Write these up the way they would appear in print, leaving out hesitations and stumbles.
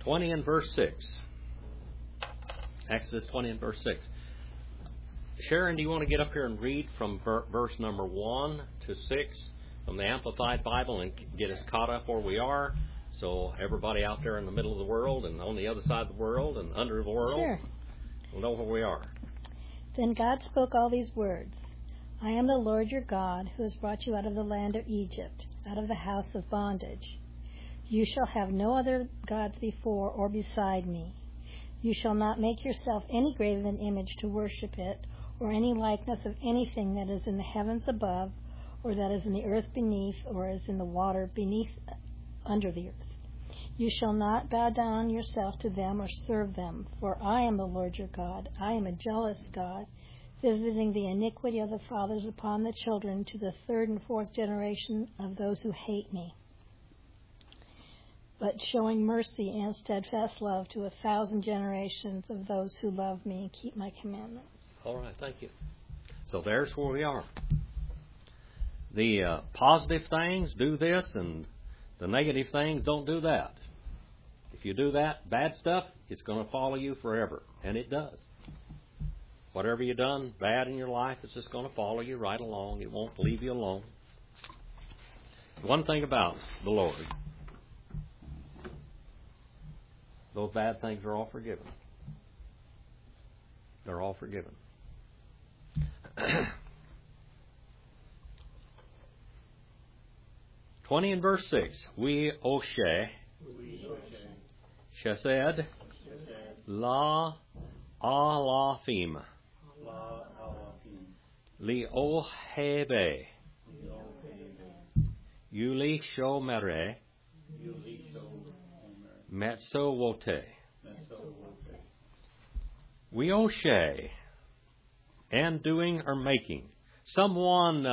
20 and verse 6. Exodus 20 and verse 6. Sharon, do you want to get up here and read from verse number 1 to 6 from the Amplified Bible and get us caught up where we are, so everybody out there in the middle of the world and on the other side of the world and under the world Sure. will know where we are. Then God spoke all these words. I am the Lord your God, who has brought you out of the land of Egypt, out of the house of bondage. You shall have no other gods before or beside me. You shall not make yourself any graven image to worship it, or any likeness of anything that is in the heavens above, or that is in the earth beneath, or is in the water beneath under the earth. You shall not bow down yourself to them or serve them, for I am the Lord your God. I am a jealous God, visiting the iniquity of the fathers upon the children to the third and fourth generation of those who hate me, but showing mercy and steadfast love to 1,000 generations of those who love me and keep my commandments. All right, thank you. So there's where we are. The positive things do this, and the negative things don't do that. If you do that, bad stuff, it's going to follow you forever, and it does. Whatever you've done bad in your life, it's just going to follow you right along. It won't leave you alone. One thing about the Lord, those bad things are all forgiven. They're all forgiven. 20 and verse 6. We Oshe Chesed La Alafim Li Ohebe Yuli Shomere Metzowote. We Oshe, and doing or making. Someone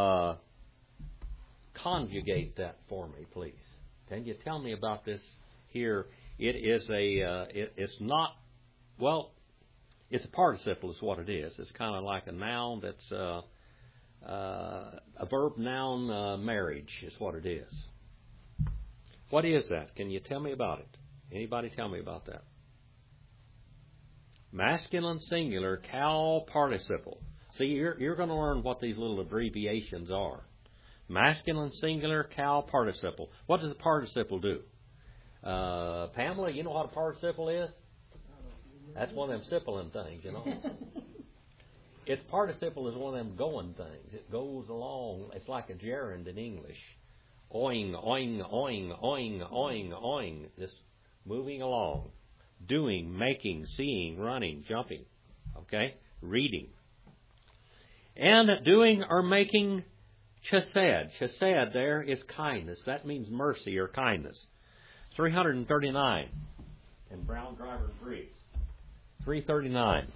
conjugate that for me, please. Can you tell me about this here? It is it's not, well, it's a participle is what it is. It's kind of like a noun that's a verb-noun marriage is what it is. What is that? Can you tell me about it? Anybody tell me about that? Masculine singular, cal participle. See, you're going to learn what these little abbreviations are. Masculine singular, cal participle. What does a participle do? Pamela, you know what a participle is? That's one of them sippling things, you know. Its participle is one of them going things. It goes along. It's like a gerund in English. Oing, oing, oing, oing, oing, oing. Just moving along. Doing, making, seeing, running, jumping. Okay? Reading. And doing or making chesed. Chesed there is kindness. That means mercy or kindness. 339 in Brown Driver's Greeks. 339.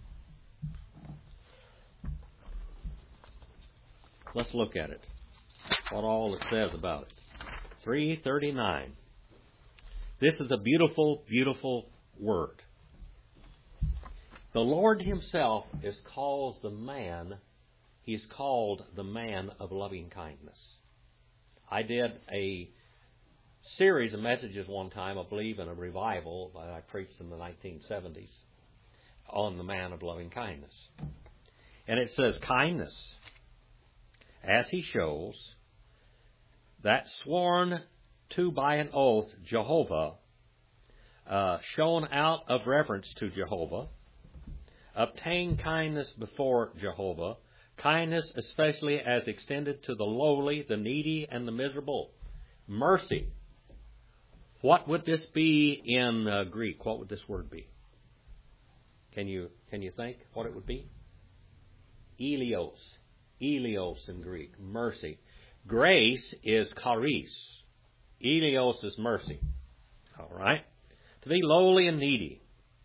Let's look at it. What all it says about it. 339. This is a beautiful, beautiful word. The Lord Himself is called the man. He's called the man of loving kindness. I did a series of messages one time, I believe, in a revival that I preached in the 1970s on the man of loving kindness. And it says, kindness, as He shows, that sworn to by an oath, Jehovah, shown out of reverence to Jehovah, obtain kindness before Jehovah, kindness especially as extended to the lowly, the needy, and the miserable. Mercy. What would this be in Greek? What would this word be? Can you think what it would be? Elios. Elios in Greek. Mercy. Grace is charis. Elios is mercy. All right? To be lowly and needy.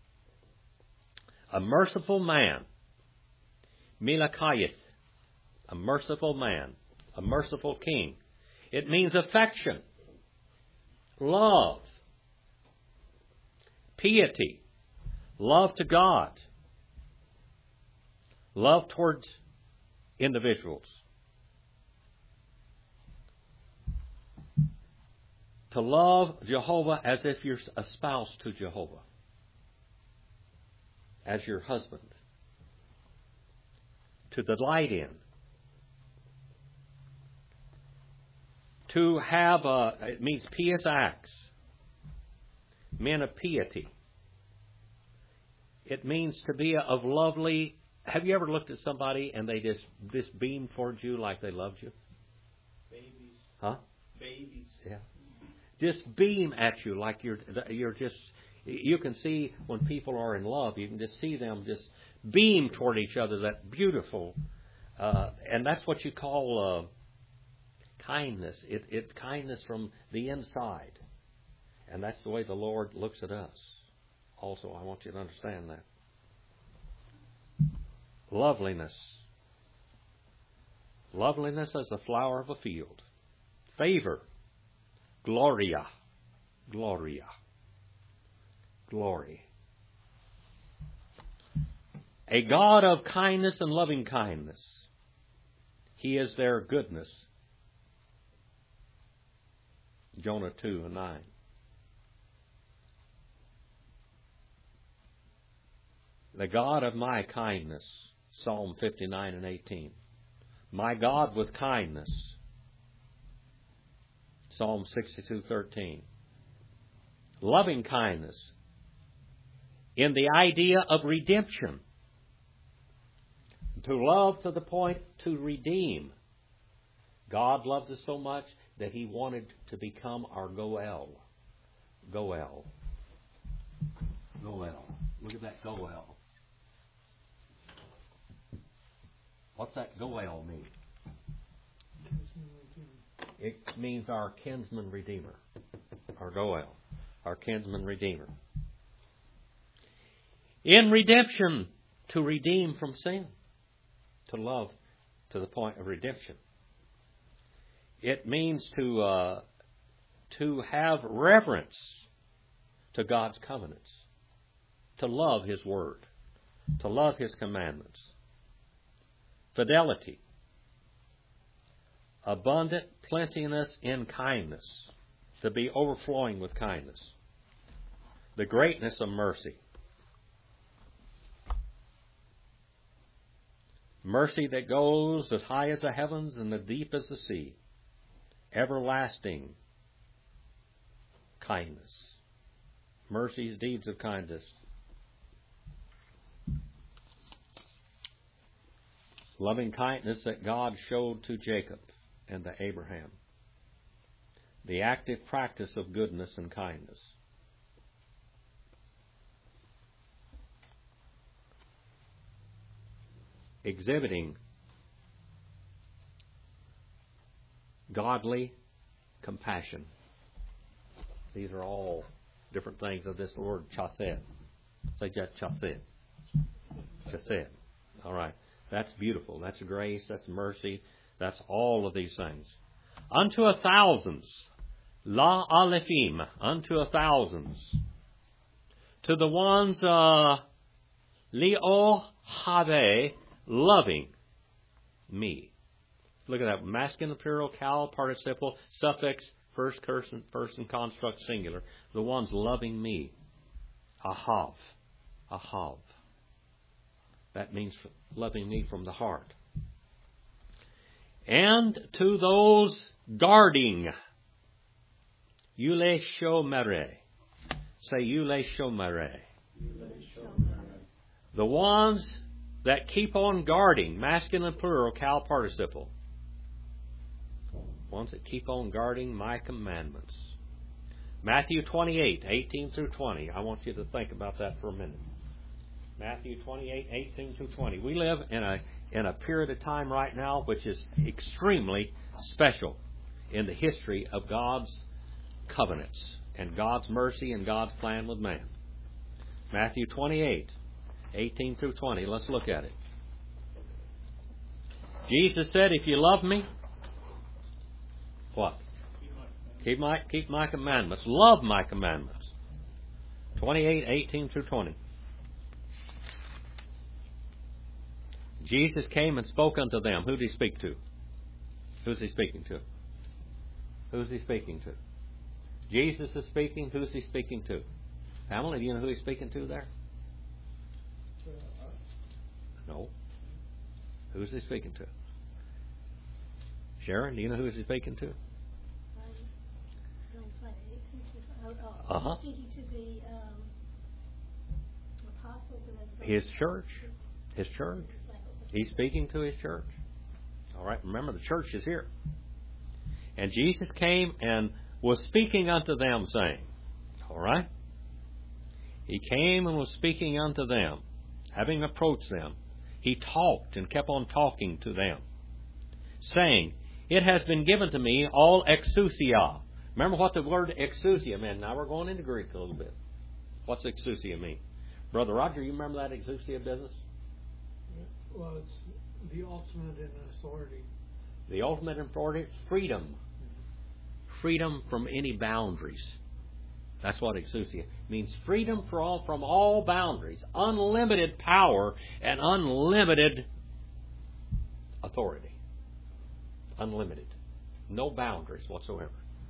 A merciful man. Milakayith. A merciful man. A merciful king. It means affection. Love. Piety. Love to God. Love towards individuals. To love Jehovah as if you're a spouse to Jehovah, as your husband. To delight in. To have it means pious acts. Men of piety. It means to be of lovely. Have you ever looked at somebody and they just beam towards you like they loved you? Babies. Huh? Babies. Yeah. Just beam at you like you're just. You can see when people are in love, you can just see them just beam toward each other. That beautiful, and that's what you call kindness. It's kindness from the inside, and that's the way the Lord looks at us. Also, I want you to understand that. Loveliness. Loveliness as the flower of a field. Favor. Gloria. Gloria. Glory. A God of kindness and loving kindness. He is their goodness. Jonah 2:9. The God of my kindness. Psalm 59:18. My God with kindness. Psalm 62:13. Loving kindness. In the idea of redemption. To love to the point to redeem. God loved us so much that He wanted to become our Goel. Goel. Goel. Look at that Goel. What's that Goel mean? It means our kinsman redeemer. Our Goel. Our kinsman redeemer. In redemption, to redeem from sin. To love to the point of redemption. It means to have reverence to God's covenants. To love His Word. To love His commandments. Fidelity. Abundant plenteousness in kindness. To be overflowing with kindness. The greatness of mercy. Mercy that goes as high as the heavens and as deep as the sea. Everlasting kindness. Mercy's deeds of kindness. Loving kindness that God showed to Jacob and to Abraham. The active practice of goodness and kindness. Exhibiting godly compassion. These are all different things of this word chesed. Say chesed. Chesed. All right. That's beautiful. That's grace. That's mercy. That's all of these things. Unto a thousands. La alephim. Unto a thousands. To the ones leo have. Loving me. Look at that. Masculine, plural, cal, participle, suffix, first person construct, singular. The ones loving me. Ahav. Ahav. That means loving me from the heart. And to those guarding. Yule shomere. Say Yule shomere. The ones that keep on guarding, masculine, plural, cal, participle. Ones that keep on guarding my commandments. Matthew 28:18 through 20. I want you to think about that for a minute. Matthew 28:18 through 20. We live in a period of time right now which is extremely special in the history of God's covenants and God's mercy and God's plan with man. Matthew 28:18 through 20. Let's look at it. Jesus said, if you love me, what? Keep my commandments. Love my commandments. 28:18 through 20. Jesus came and spoke unto them. Who did He speak to? Who's He speaking to? Who's He speaking to? Jesus is speaking. Who's He speaking to? Pamela, do you know who He's speaking to there? No. Who's He speaking to? Sharon, do you know who He's speaking to? Uh-huh. Speaking to the apostles and His church. His church. He's speaking to His church. All right, remember the church is here. And Jesus came and was speaking unto them, saying, all right? He came and was speaking unto them, having approached them. He talked and kept on talking to them, saying, it has been given to me all exousia. Remember what the word exousia meant. Now we're going into Greek a little bit. What's exousia mean? Brother Roger, you remember that exousia business? Well, it's the ultimate in authority. The ultimate in authority? Freedom. Freedom from any boundaries. That's what exousia means. Freedom from all boundaries. Unlimited power and unlimited authority. Unlimited. No boundaries whatsoever.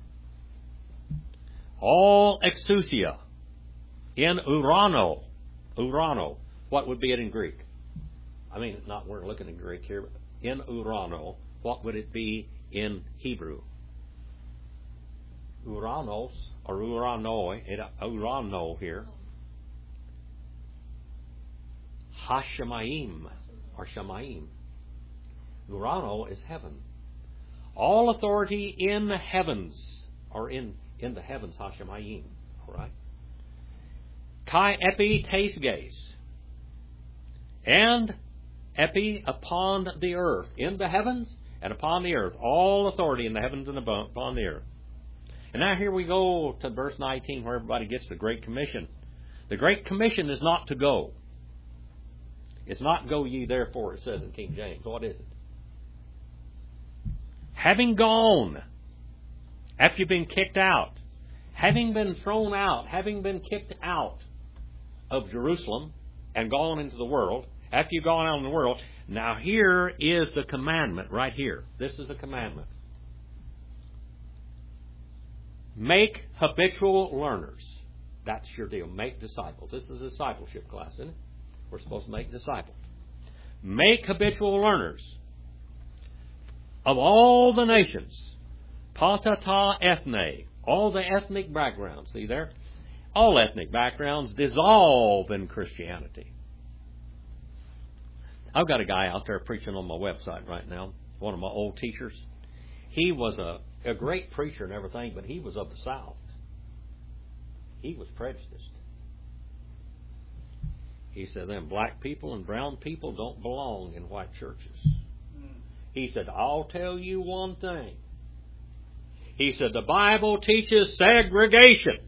All exousia. In urano. Urano. What would be it in Greek? I mean, we're looking in Greek here. But in urano, what would it be in Hebrew? Uranos, or uranoi, urano here. Hashemayim, or Shemaim. Urano is heaven. All authority in the heavens, or in the heavens, Hashemayim. All right? Kai epi tesges. And epi upon the earth. In the heavens and upon the earth. All authority in the heavens and upon the earth. And now here we go to verse 19 where everybody gets the Great Commission. The Great Commission is not to go. It's not go ye therefore, it says in King James. What is it? Having gone, after you've been kicked out, having been thrown out, having been kicked out of Jerusalem and gone into the world, after you've gone out in the world, now here is the commandment right here. This is a commandment. Make habitual learners. That's your deal. Make disciples. This is a discipleship class, isn't it? We're supposed to make disciples. Make habitual learners of all the nations. Patata ethne. All the ethnic backgrounds. See there? All ethnic backgrounds dissolve in Christianity. I've got a guy out there preaching on my website right now. One of my old teachers. He was a great preacher and everything, but he was of the South. He was prejudiced. He said, them black people and brown people don't belong in white churches. He said, I'll tell you one thing. He said, the Bible teaches segregation.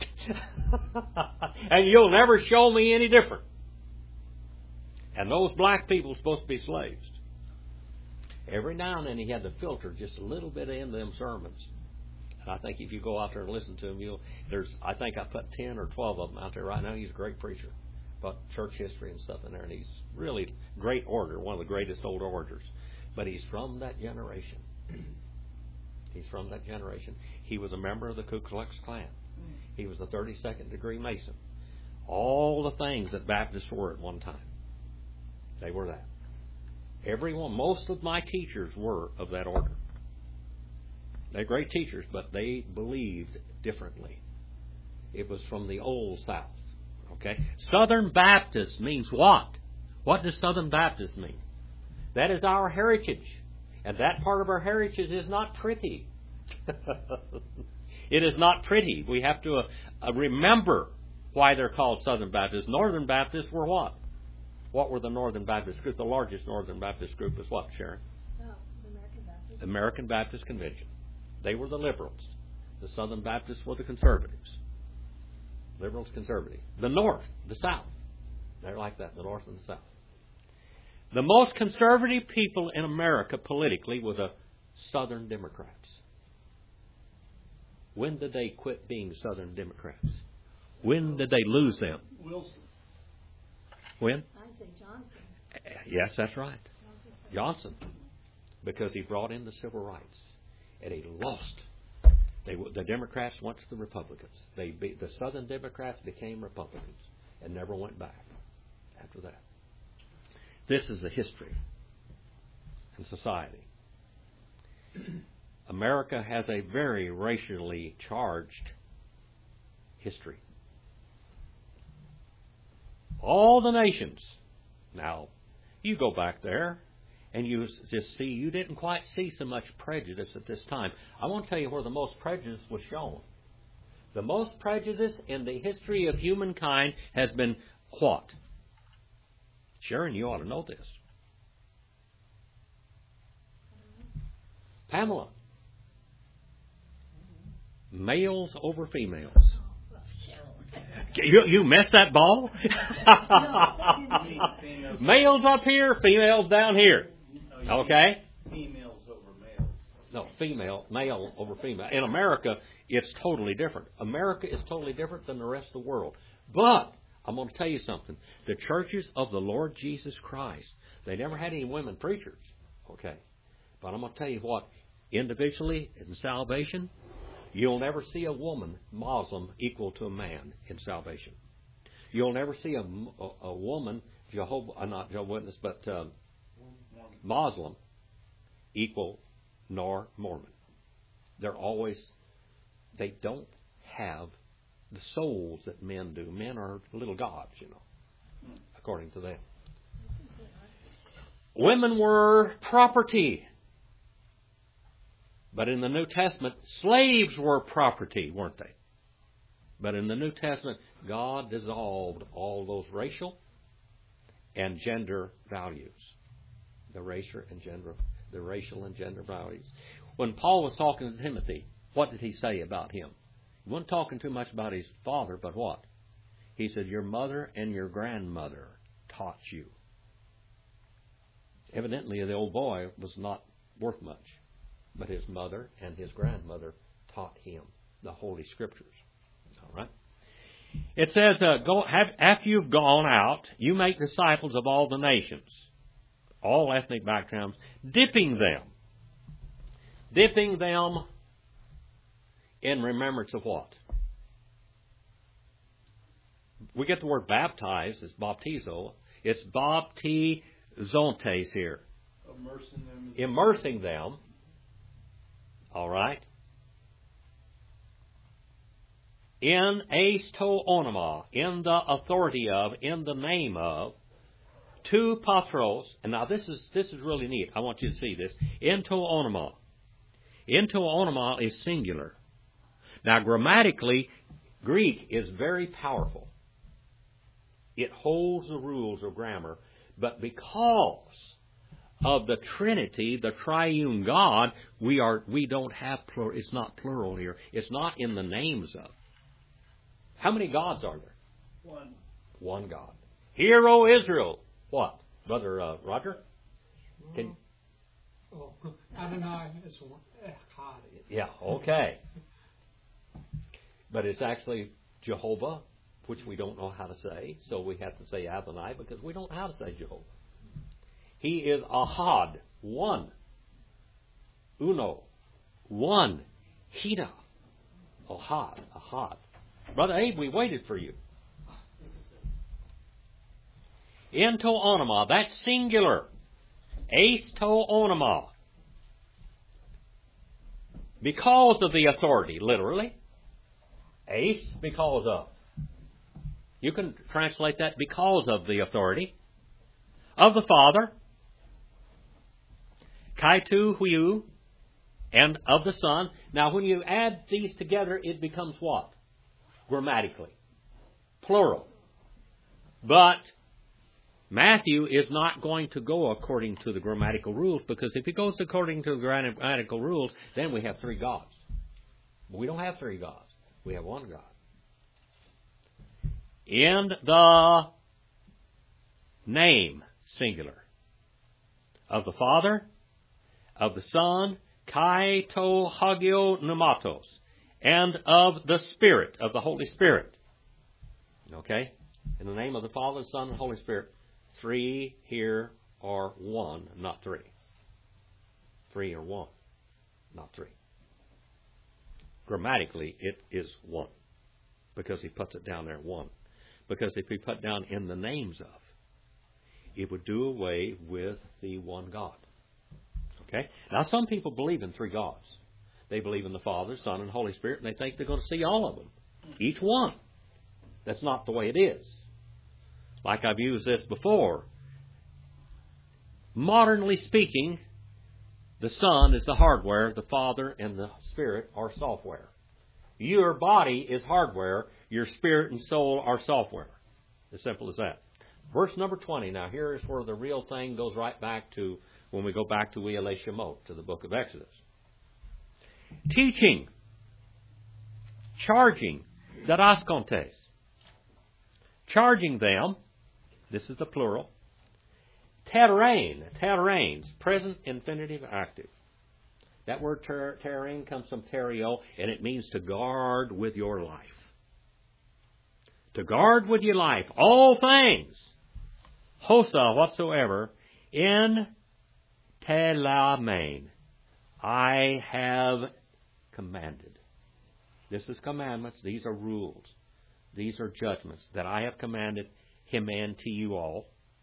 And you'll never show me any different. And those black people are supposed to be slaves. Every now and then he had to filter just a little bit into them sermons. And I think if you go out there and listen to him, I think I put 10 or 12 of them out there right now. He's a great preacher about church history and stuff in there. And he's really great orator, one of the greatest old orators. But he's from that generation. He's from that generation. He was a member of the Ku Klux Klan. He was a 32nd degree Mason. All the things that Baptists were at one time. They were that. Everyone, most of my teachers were of that order. They're great teachers, but they believed differently. It was from the old South. Okay? Southern Baptist means what? What does Southern Baptist mean? That is our heritage. And that part of our heritage is not pretty. It is not pretty. We have to remember why they're called Southern Baptists. Northern Baptists were what? What were the Northern Baptist group? The largest Northern Baptist group was what, Sharon? The American Baptist. American Baptist Convention. They were the liberals. The Southern Baptists were the conservatives. Liberals, conservatives. The North, the South. They're like that, the North and the South. The most conservative people in America politically were the Southern Democrats. When did they quit being Southern Democrats? When did they lose them? Wilson. When? I'd say Johnson. Yes, that's right. Johnson. Because he brought in the civil rights. And he lost The Democrats went to the Republicans. The Southern Democrats became Republicans and never went back after that. This is the history in society. America has a very racially charged history. All the nations. Now, you go back there and you just see, you didn't quite see so much prejudice at this time. I want to tell you where the most prejudice was shown. The most prejudice in the history of humankind has been what? Sharon, you ought to know this. Pamela. Males over females. You messed that ball? Males up here, females down here. Okay? Females over males. No, male over female. In America, it's totally different. America is totally different than the rest of the world. But I'm going to tell you something. The churches of the Lord Jesus Christ, they never had any women preachers. Okay? But I'm going to tell you what. Individually, in salvation, you'll never see a woman Muslim equal to a man in salvation. You'll never see a woman not Jehovah's Witness, but Muslim equal nor Mormon. They don't have the souls that men do. Men are little gods, according to them. Women were property. But in the New Testament, slaves were property, weren't they? But in the New Testament, God dissolved all those racial and gender values. The racial and gender values. When Paul was talking to Timothy, what did he say about him? He wasn't talking too much about his father, but what? He said, your mother and your grandmother taught you. Evidently, the old boy was not worth much. But his mother and his grandmother taught him the Holy Scriptures. All right. It says, after you've gone out, you make disciples of all the nations, all ethnic backgrounds, dipping them in remembrance of what? We get the word baptize, it's baptizo. It's baptizontes here. Immersing them. All right. In eis to onoma, in the authority of, in the name of, to patros. And now this is really neat. I want you to see this. Into onoma. Into onoma is singular. Now grammatically, Greek is very powerful. It holds the rules of grammar, but because of the Trinity, the triune God, we don't have plural. It's not plural here. It's not in the names of. How many gods are there? One. One God. Hear, O Israel. What, Brother Roger? Adonai is one. Yeah. Okay. But it's actually Jehovah, which we don't know how to say, so we have to say Adonai because we don't know how to say Jehovah. He is Ahad, one. Uno, one. Hina, Ahad. Brother Abe, we waited for you. Into onoma, that's singular. Eis to onoma. Because of the authority, literally. Eis, because of. You can translate that because of the authority of the Father. Kaitu huiu, and of the Son. Now, when you add these together, it becomes what? Grammatically. Plural. But Matthew is not going to go according to the grammatical rules, because if he goes according to the grammatical rules, then we have three gods. We don't have three gods. We have one God. In the name, singular, of the Father, of the Son, kai to hagio pneumatos, and of the Spirit, of the Holy Spirit. Okay? In the name of the Father, Son, and Holy Spirit. Three here are one, not three. Three are one, not three. grammatically, it is one. Because he puts it down there, one. Because if he put down in the names of, it would do away with the one God. Okay? Now, some people believe in three gods. They believe in the Father, Son, and Holy Spirit, and they think they're going to see all of them. Each one. That's not the way it is. Like I've used this before. Modernly speaking, the Son is the hardware, the Father and the Spirit are software. Your body is hardware, your spirit and soul are software. As simple as that. Verse number 20. Now here is where the real thing goes right back to when we go back to We'ele Shemot, to the book of Exodus. Teaching, charging, didaskontes. Charging them, this is the plural, terrains, present infinitive active. That word terrain comes from terio, and it means to guard with your life. To guard with your life, all things, hosa, whatsoever, in telamain, I have commanded. This is commandments, these are rules, these are judgments that I have commanded him and to you all.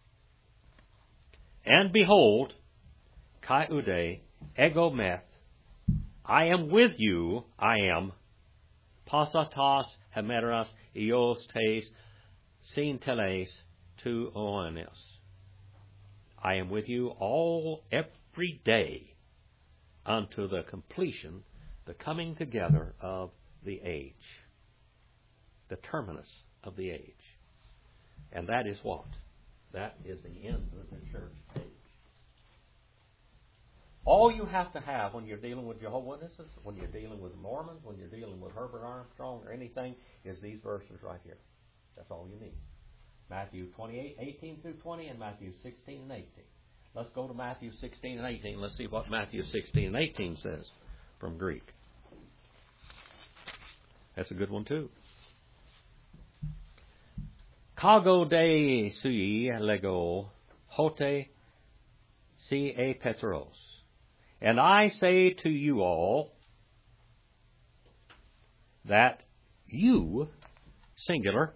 And behold, kai ude, ego meth, I am with you, I am, pasatas, hemeras, eos tes, sin teles, tu oanes. I am with you every day unto the completion, the coming together of the age. The terminus of the age. And that is what? That is the end of the church age. All you have to have when you're dealing with Jehovah's Witnesses, when you're dealing with Mormons, when you're dealing with Herbert Armstrong or anything, is these verses right here. That's all you need. Matthew 28, 18 through 20, and Matthew 16 and 18. Let's go to Matthew 16 and 18. Let's see what Matthew 16 and 18 says from Greek. That's a good one too. Kago de sui lego hote si e petros. And I say to you all that you, singular,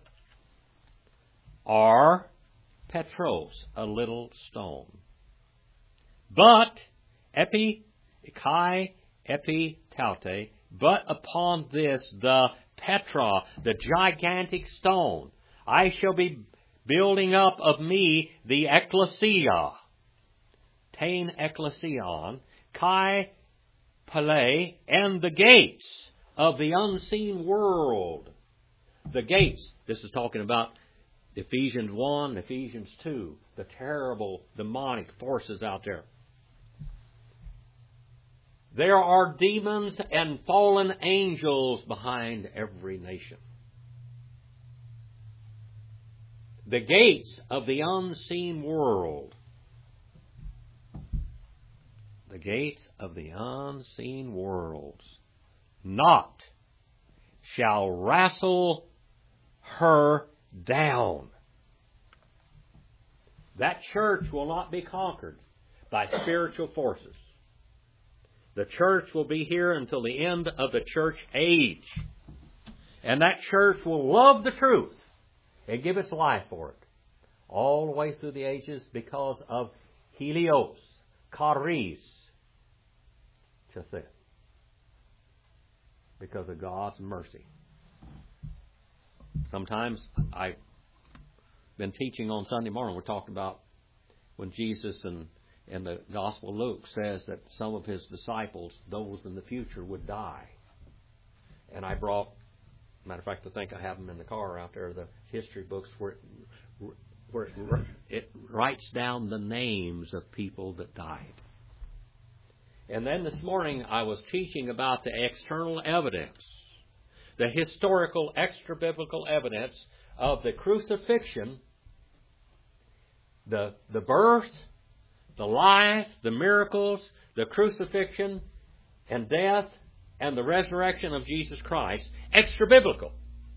are Petros, a little stone. But, kai taute, but upon this, the Petra, the gigantic stone, I shall be building up of me the ecclesia. Tain ecclesion, kai pale, and the gates of the unseen world. The gates, this is talking about Ephesians 1, Ephesians 2, the terrible demonic forces out there. There are demons and fallen angels behind every nation. The gates of the unseen world. The gates of the unseen worlds. Not shall wrestle her down. That church will not be conquered by spiritual forces. The church will be here until the end of the church age. And that church will love the truth and give its life for it. All the way through the ages because of Helios, Charis, Chesed. Because of God's mercy. Sometimes I've been teaching on Sunday morning, we're talking about when Jesus and the Gospel of Luke says that some of his disciples, those in the future, would die. And I brought, matter of fact, I think I have them in the car out there, the history books where it writes down the names of people that died. And then this morning I was teaching about the external evidence, the historical extra-biblical evidence of the crucifixion, the birth, the life, the miracles, the crucifixion and death and the resurrection of Jesus Christ, extra-biblical.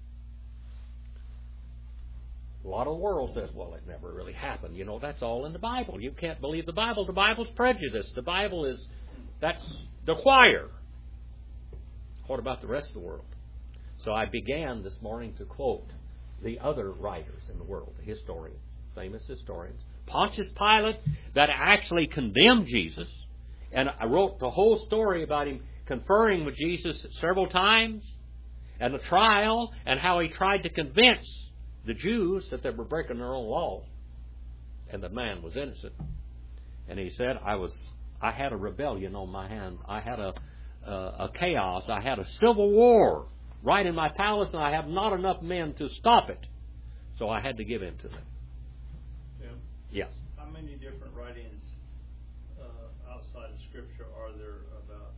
A lot of the world says, well, it never really happened. You know, that's all in the Bible. You can't believe the Bible. The Bible's prejudiced. The Bible is, that's the choir. what about the rest of the world? So I began this morning to quote the other writers in the world, the historians, famous historians. Pontius Pilate, that actually condemned Jesus, and I wrote the whole story about him conferring with Jesus several times, and the trial, and how he tried to convince the Jews that they were breaking their own law, and the man was innocent. And he said, I had a rebellion on my hand. I had a chaos. I had a civil war right in my palace, and I have not enough men to stop it. So I had to give in to them. Tim? Yes. How many different writings outside of Scripture are there about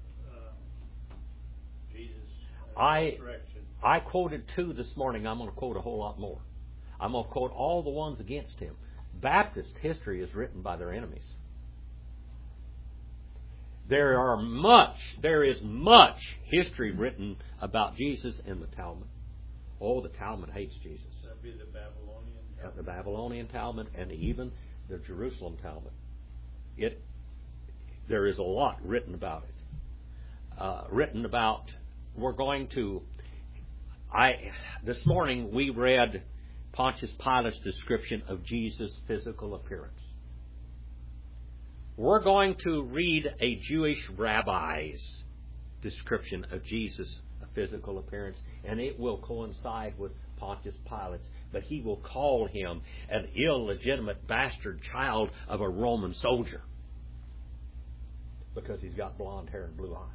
Jesus and resurrection? I quoted 2 this morning. I'm going to quote a whole lot more. I'm going to quote all the ones against him. Baptist history is written by their enemies. There is much history written about Jesus in the Talmud. Oh, the Talmud hates Jesus. That'd be the Babylonian Talmud. The Babylonian Talmud and even the Jerusalem Talmud. There is a lot written about it. This morning we read Pontius Pilate's description of Jesus' physical appearance. We're going to read a Jewish rabbi's description of Jesus' physical appearance, and it will coincide with Pontius Pilate's, but he will call him an illegitimate bastard child of a Roman soldier because he's got blonde hair and blue eyes.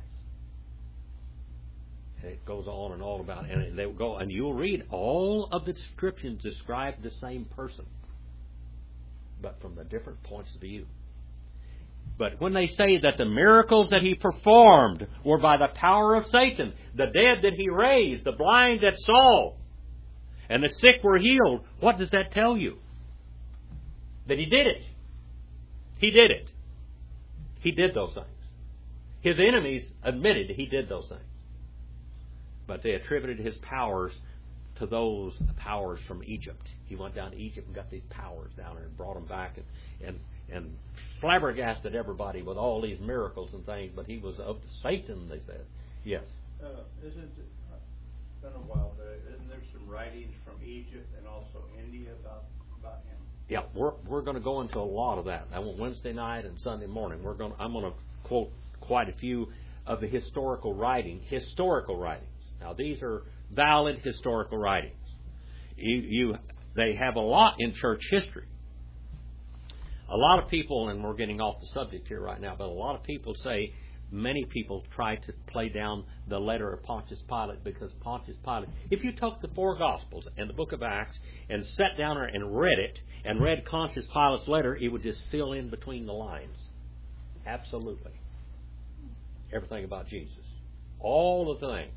And it goes on and on about it. And they go, and you'll read all of the descriptions describe the same person, but from the different points of view. But when they say that the miracles that he performed were by the power of Satan, the dead that he raised, the blind that saw, and the sick were healed, what does that tell you? That he did it. He did it. He did those things. His enemies admitted he did those things. But they attributed his powers to those powers from Egypt. He went down to Egypt and got these powers down there and brought them back and flabbergasted everybody with all these miracles and things. But he was of Satan, they said. Yes. It's been a while, but isn't there some writings from Egypt and also India about him? Yeah, we're going to go into a lot of that. Now, Wednesday night and Sunday morning, I'm going to quote quite a few of the historical writings. Now, these are valid historical writings. They have a lot in church history. A lot of people, and we're getting off the subject here right now, but a lot of people say, many people try to play down the letter of Pontius Pilate because Pontius Pilate, if you took the 4 Gospels and the book of Acts and sat down there and read it and read Pontius Pilate's letter, it would just fill in between the lines. Absolutely. Everything about Jesus. All of the things.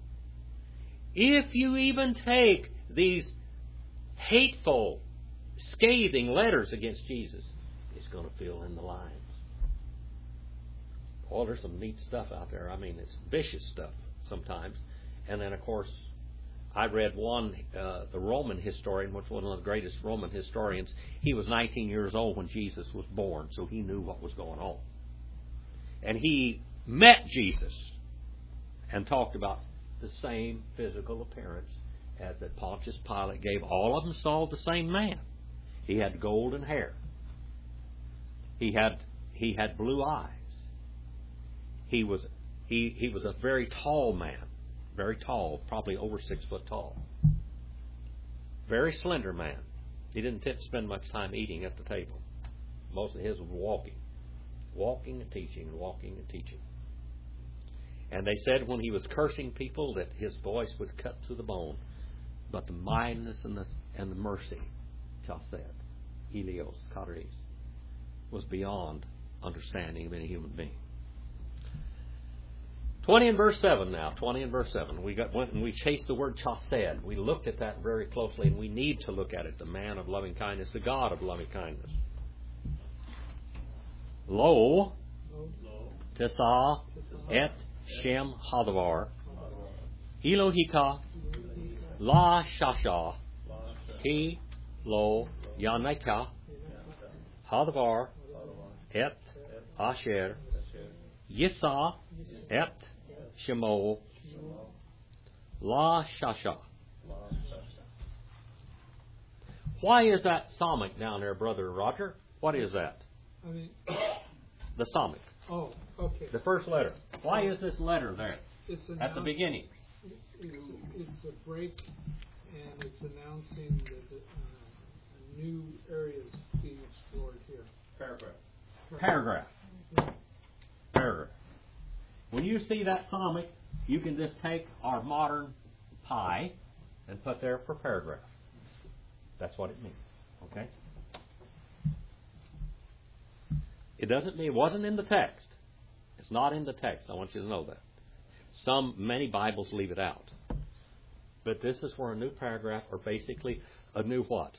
If you even take these hateful, scathing letters against Jesus, it's going to fill in the lines. Oh, there's some neat stuff out there. I mean, it's vicious stuff sometimes. And then, of course, I read one, the Roman historian, which was one of the greatest Roman historians. He was 19 years old when Jesus was born, so he knew what was going on. And he met Jesus and talked about the same physical appearance as that Pontius Pilate gave. All of them saw the same man. He had golden hair. He had blue eyes. He was a very tall man, very tall, probably over 6 foot tall. Very slender man. He didn't spend much time eating at the table. Most of his was walking and teaching, walking and teaching. And they said when he was cursing people that his voice would cut to the bone. But the mildness and the mercy, Chased, Helios, Charis, was beyond understanding of any human being. 20 and verse 7 now. 20 and verse 7. Went and we chased the word Chased. We looked at that very closely, and we need to look at it. The man of loving kindness, the God of loving kindness. Lo, Tesa, et Shem Hadavar, Elohika, La Shasha, Ki Lo Yaneka, Hadavar, et Asher, Yisa, et Shemo, La Shasha. La Shasha. Why is that Psalmic down there, Brother Roger? What is that? I mean, The Psalmic. oh, okay. The first letter. Why is this letter there? It's At the beginning. It's a break, and it's announcing that a new area is being explored here. Paragraph. Paragraph. When you see that Psalmic, you can just take our modern pi and put there for paragraph. That's what it means. Okay? It doesn't mean, it wasn't in the text. It's not in the text. I want you to know that. Many Bibles leave it out. But this is for a new paragraph, or basically a new what?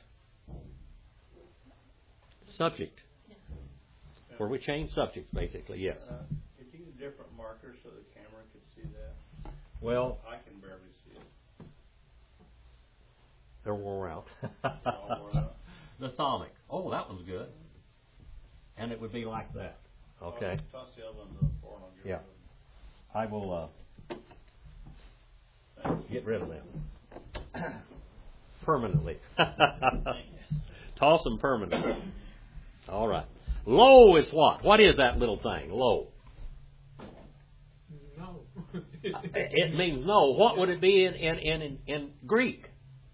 Subject. Where we change subjects, basically, yes. If you use different markers so the camera could see that. Well, I can barely see it. they're worn out. All worn out. The Psalmic. Oh, that one's good. And it would be like that. Okay. Toss the other one to the floor and I'll get Yeah. rid of it. I will get rid of them. Permanently. Toss them permanently. All right. Lo is what? What is that little thing? Lo. No. It means no. What would it be in Greek?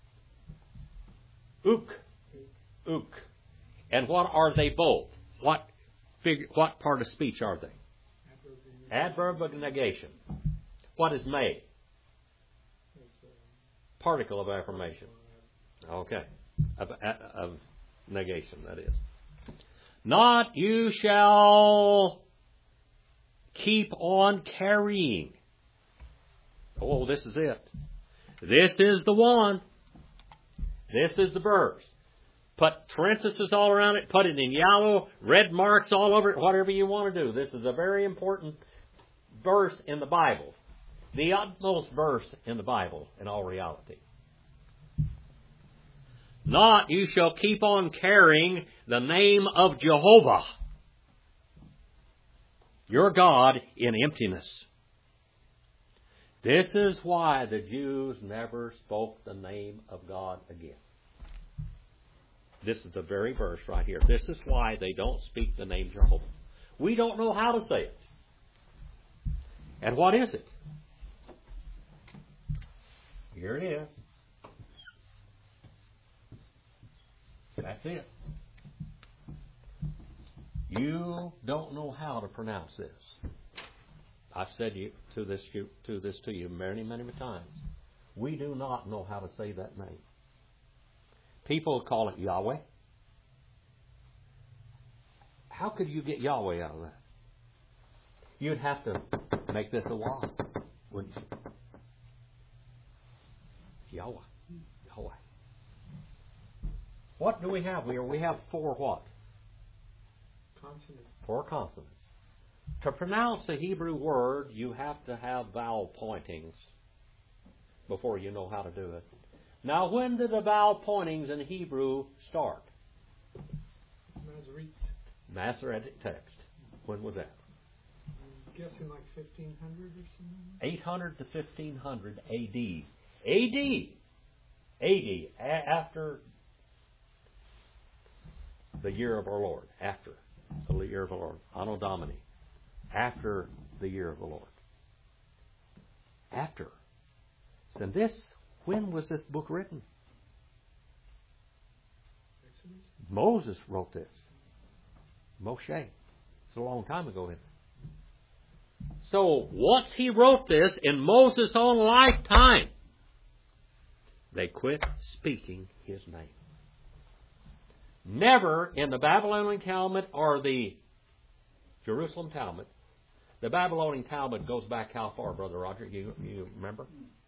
Ook. Ook. And what are they both? What part of speech are they? Adverb of negation. What is made? Particle of affirmation. Okay. Of negation, that is. Not you shall keep on carrying. Oh, this is it. This is the one. This is the verse. Put parentheses all around it. Put it in yellow, red marks all over it, whatever you want to do. This is a very important verse in the Bible. The utmost verse in the Bible, in all reality. Not you shall keep on carrying the name of Jehovah, your God, in emptiness. This is why the Jews never spoke the name of God again. This is the very verse right here. This is why they don't speak the name Jehovah. We don't know how to say it. And what is it? Here it is. That's it. You don't know how to pronounce this. I've said this to you many, many times. We do not know how to say that name. People call it Yahweh. How could you get Yahweh out of that? You'd have to make this a Y, wouldn't you? Yahweh. Yahweh. What do we have here? We have 4 what? Consonants. 4 consonants. To pronounce a Hebrew word, you have to have vowel pointings before you know how to do it. Now, when did the vowel pointings in Hebrew start? Masoretic text. When was that? I'm guessing like 1500 or something. 800 to 1500 A.D. A.D. After the year of our Lord. After the year of the Lord. Anno Domini. After the year of the Lord. After. So when was this book written? Exodus? Moses wrote this. Moshe. It's a long time ago, isn't it? So once he wrote this in Moses' own lifetime, they quit speaking his name. Never in the Babylonian Talmud or the Jerusalem Talmud. The Babylonian Talmud goes back how far, Brother Roger? You remember?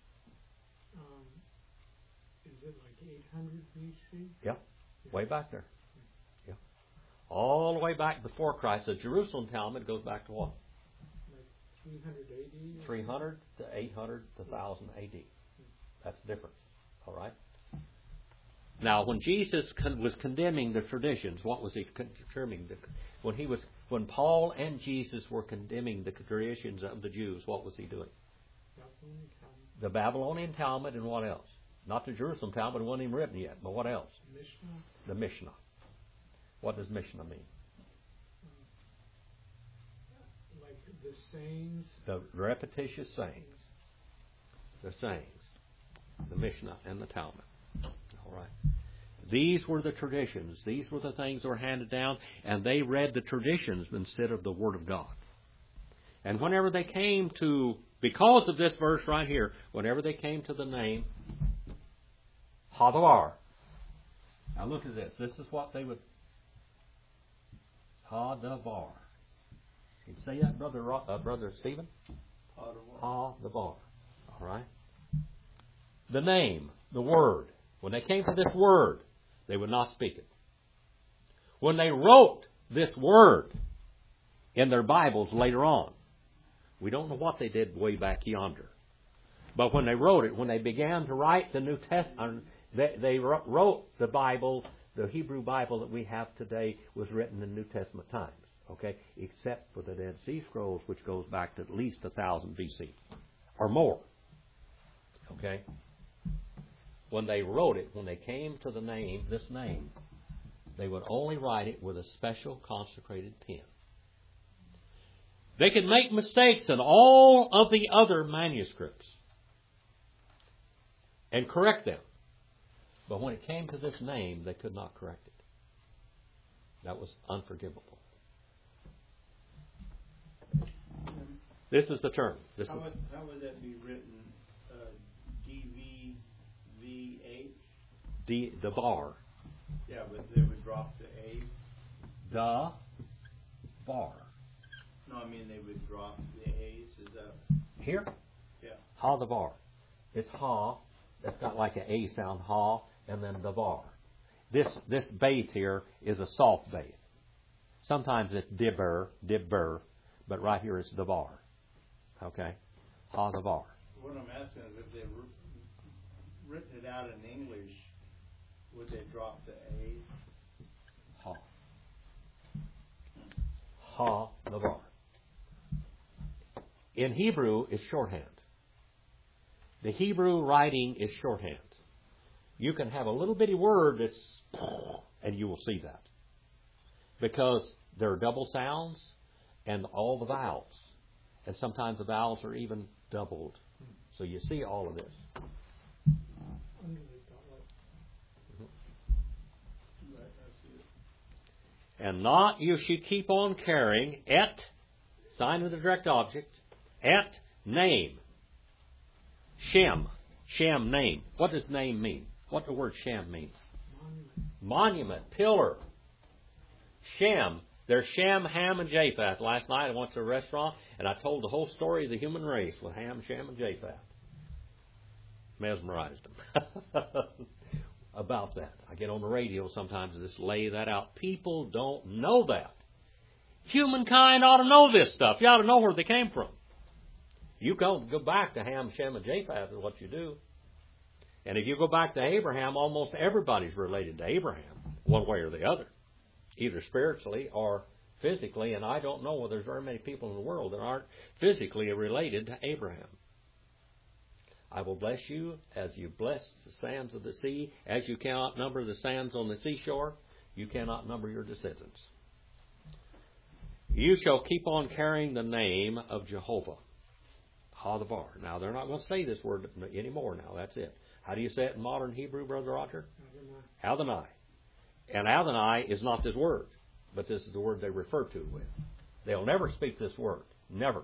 Is it like 800 BC? Yeah. Way back there. Yeah. All the way back before Christ. The Jerusalem Talmud goes back to what? Like 300 AD? 300 to 800 to 1000 AD. That's the difference. All right? Now, when Jesus was condemning the traditions, what was he condemning? When Paul and Jesus were condemning the traditions of the Jews, what was he doing? The Babylonian Talmud and what else? Not the Jerusalem Talmud, it wasn't even written yet, but what else? Mishnah. The Mishnah. What does Mishnah mean? Like the sayings. The repetitious sayings. The sayings. The Mishnah and the Talmud. All right. These were the traditions. These were the things that were handed down, and they read the traditions instead of the Word of God. And whenever they came to, because of this verse right here, whenever they came to the name Hadavar. Now look at this. This is what they would. Hadavar. Can you say that, Brother Stephen? Hadavar. All right. The name, the word. When they came to this word, they would not speak it. When they wrote this word in their Bibles later on, we don't know what they did way back yonder. But when they wrote it, when they began to write the New Testament, they wrote the Bible, the Hebrew Bible that we have today was written in New Testament times. Okay? Except for the Dead Sea Scrolls, which goes back to at least 1000 BC or more. Okay? When they wrote it, when they came to the name, this name, they would only write it with a special consecrated pen. They could make mistakes in all of the other manuscripts and correct them. But when it came to this name, they could not correct it. That was unforgivable. This is the term. How would that be written? DVVH? The bar. Yeah, but they would drop the A. The bar. No, I mean they would drop the A's. Is that here? Yeah. Ha the bar. It's ha. It's got like an A sound, ha, and then the bar. This bath here is a soft bath. Sometimes it's dibber, but right here it's the bar. Okay? Ha the bar. What I'm asking is if they written it out in English, would they drop the A? Ha. Ha the bar. In Hebrew, it's shorthand. The Hebrew writing is shorthand. You can have a little bitty word that's, and you will see that. Because there are double sounds and all the vowels. And sometimes the vowels are even doubled. So you see all of this. And not you should keep on carrying et, sign with the direct object, et, name. Shem, name. What does name mean? What the word Shem means? Monument, pillar. Shem. There's Shem, Ham, and Japheth. Last night I went to a restaurant and I told the whole story of the human race with Ham, Shem, and Japheth. Mesmerized them about that. I get on the radio sometimes and just lay that out. People don't know that. Humankind ought to know this stuff. You ought to know where they came from. You go back to Ham, Shem, and Japheth is what you do. And if you go back to Abraham, almost everybody's related to Abraham, one way or the other, either spiritually or physically. And I don't know whether there's very many people in the world that aren't physically related to Abraham. I will bless you as you bless the sands of the sea. As you cannot number the sands on the seashore, you cannot number your descendants. You shall keep on carrying the name of Jehovah. Hadavar. Now, they're not going to say this word anymore now. That's it. How do you say it in modern Hebrew, Brother Roger? Adonai. And Adonai is not this word, but this is the word they refer to it with. They'll never speak this word. Never.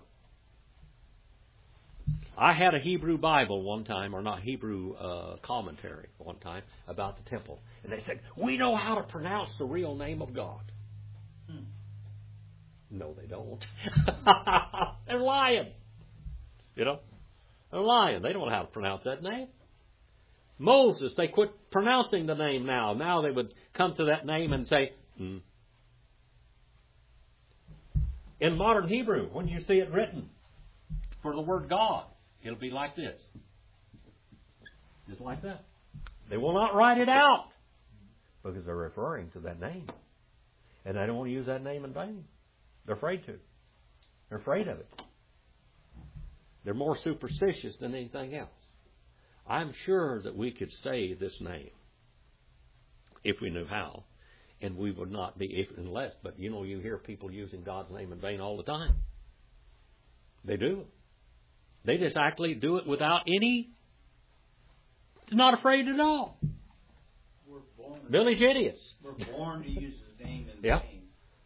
I had a Hebrew Bible one time, or not Hebrew commentary one time, about the temple. And they said, we know how to pronounce the real name of God. No, they don't. They're lying. You know? They're lying. They don't know how to pronounce that name. Moses, they quit pronouncing the name now. Now they would come to that name and say, In modern Hebrew, when you see it written for the word God, it'll be like this. Just like that. They will not write it out because they're referring to that name. And they don't want to use that name in vain. They're afraid to. They're afraid of it. They're more superstitious than anything else. I'm sure that we could say this name if we knew how, and we would not be unless. But you hear people using God's name in vain all the time. They do. They just actually do it without any. Not afraid at all. We're born. Village idiots. We're born to use His name in Yeah. vain.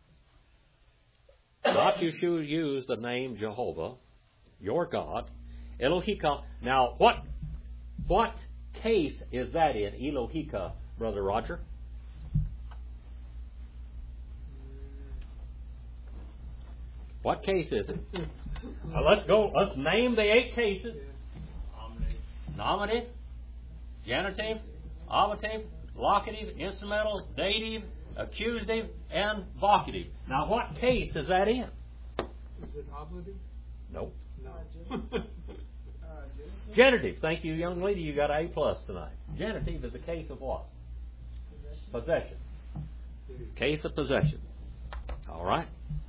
Not you should use the name Jehovah, your God, Elohika. Now, what case is that in, Elohika, Brother Roger? What case is it? Let's go. Let's name the 8 cases. Nominative, genitive, ablative, locative, instrumental, dative, accusative, and vocative. Now, what case is that in? Is it ablative? Nope. No. Genitive. Thank you, young lady. You got A+ tonight. Genitive is a case of what? Possession. Case of possession. All right.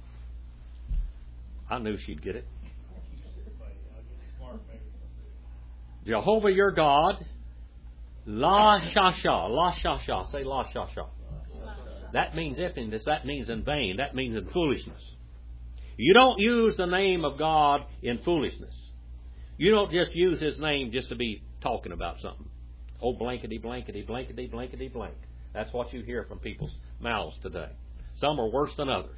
I knew she'd get it. Jehovah your God, La Shasha. La Shasha. Say La Shasha. That means emptiness. That means in vain. That means in foolishness. You don't use the name of God in foolishness. You don't just use His name just to be talking about something. Oh, blankety, blankety, blankety, blankety, blank. That's what you hear from people's mouths today. Some are worse than others.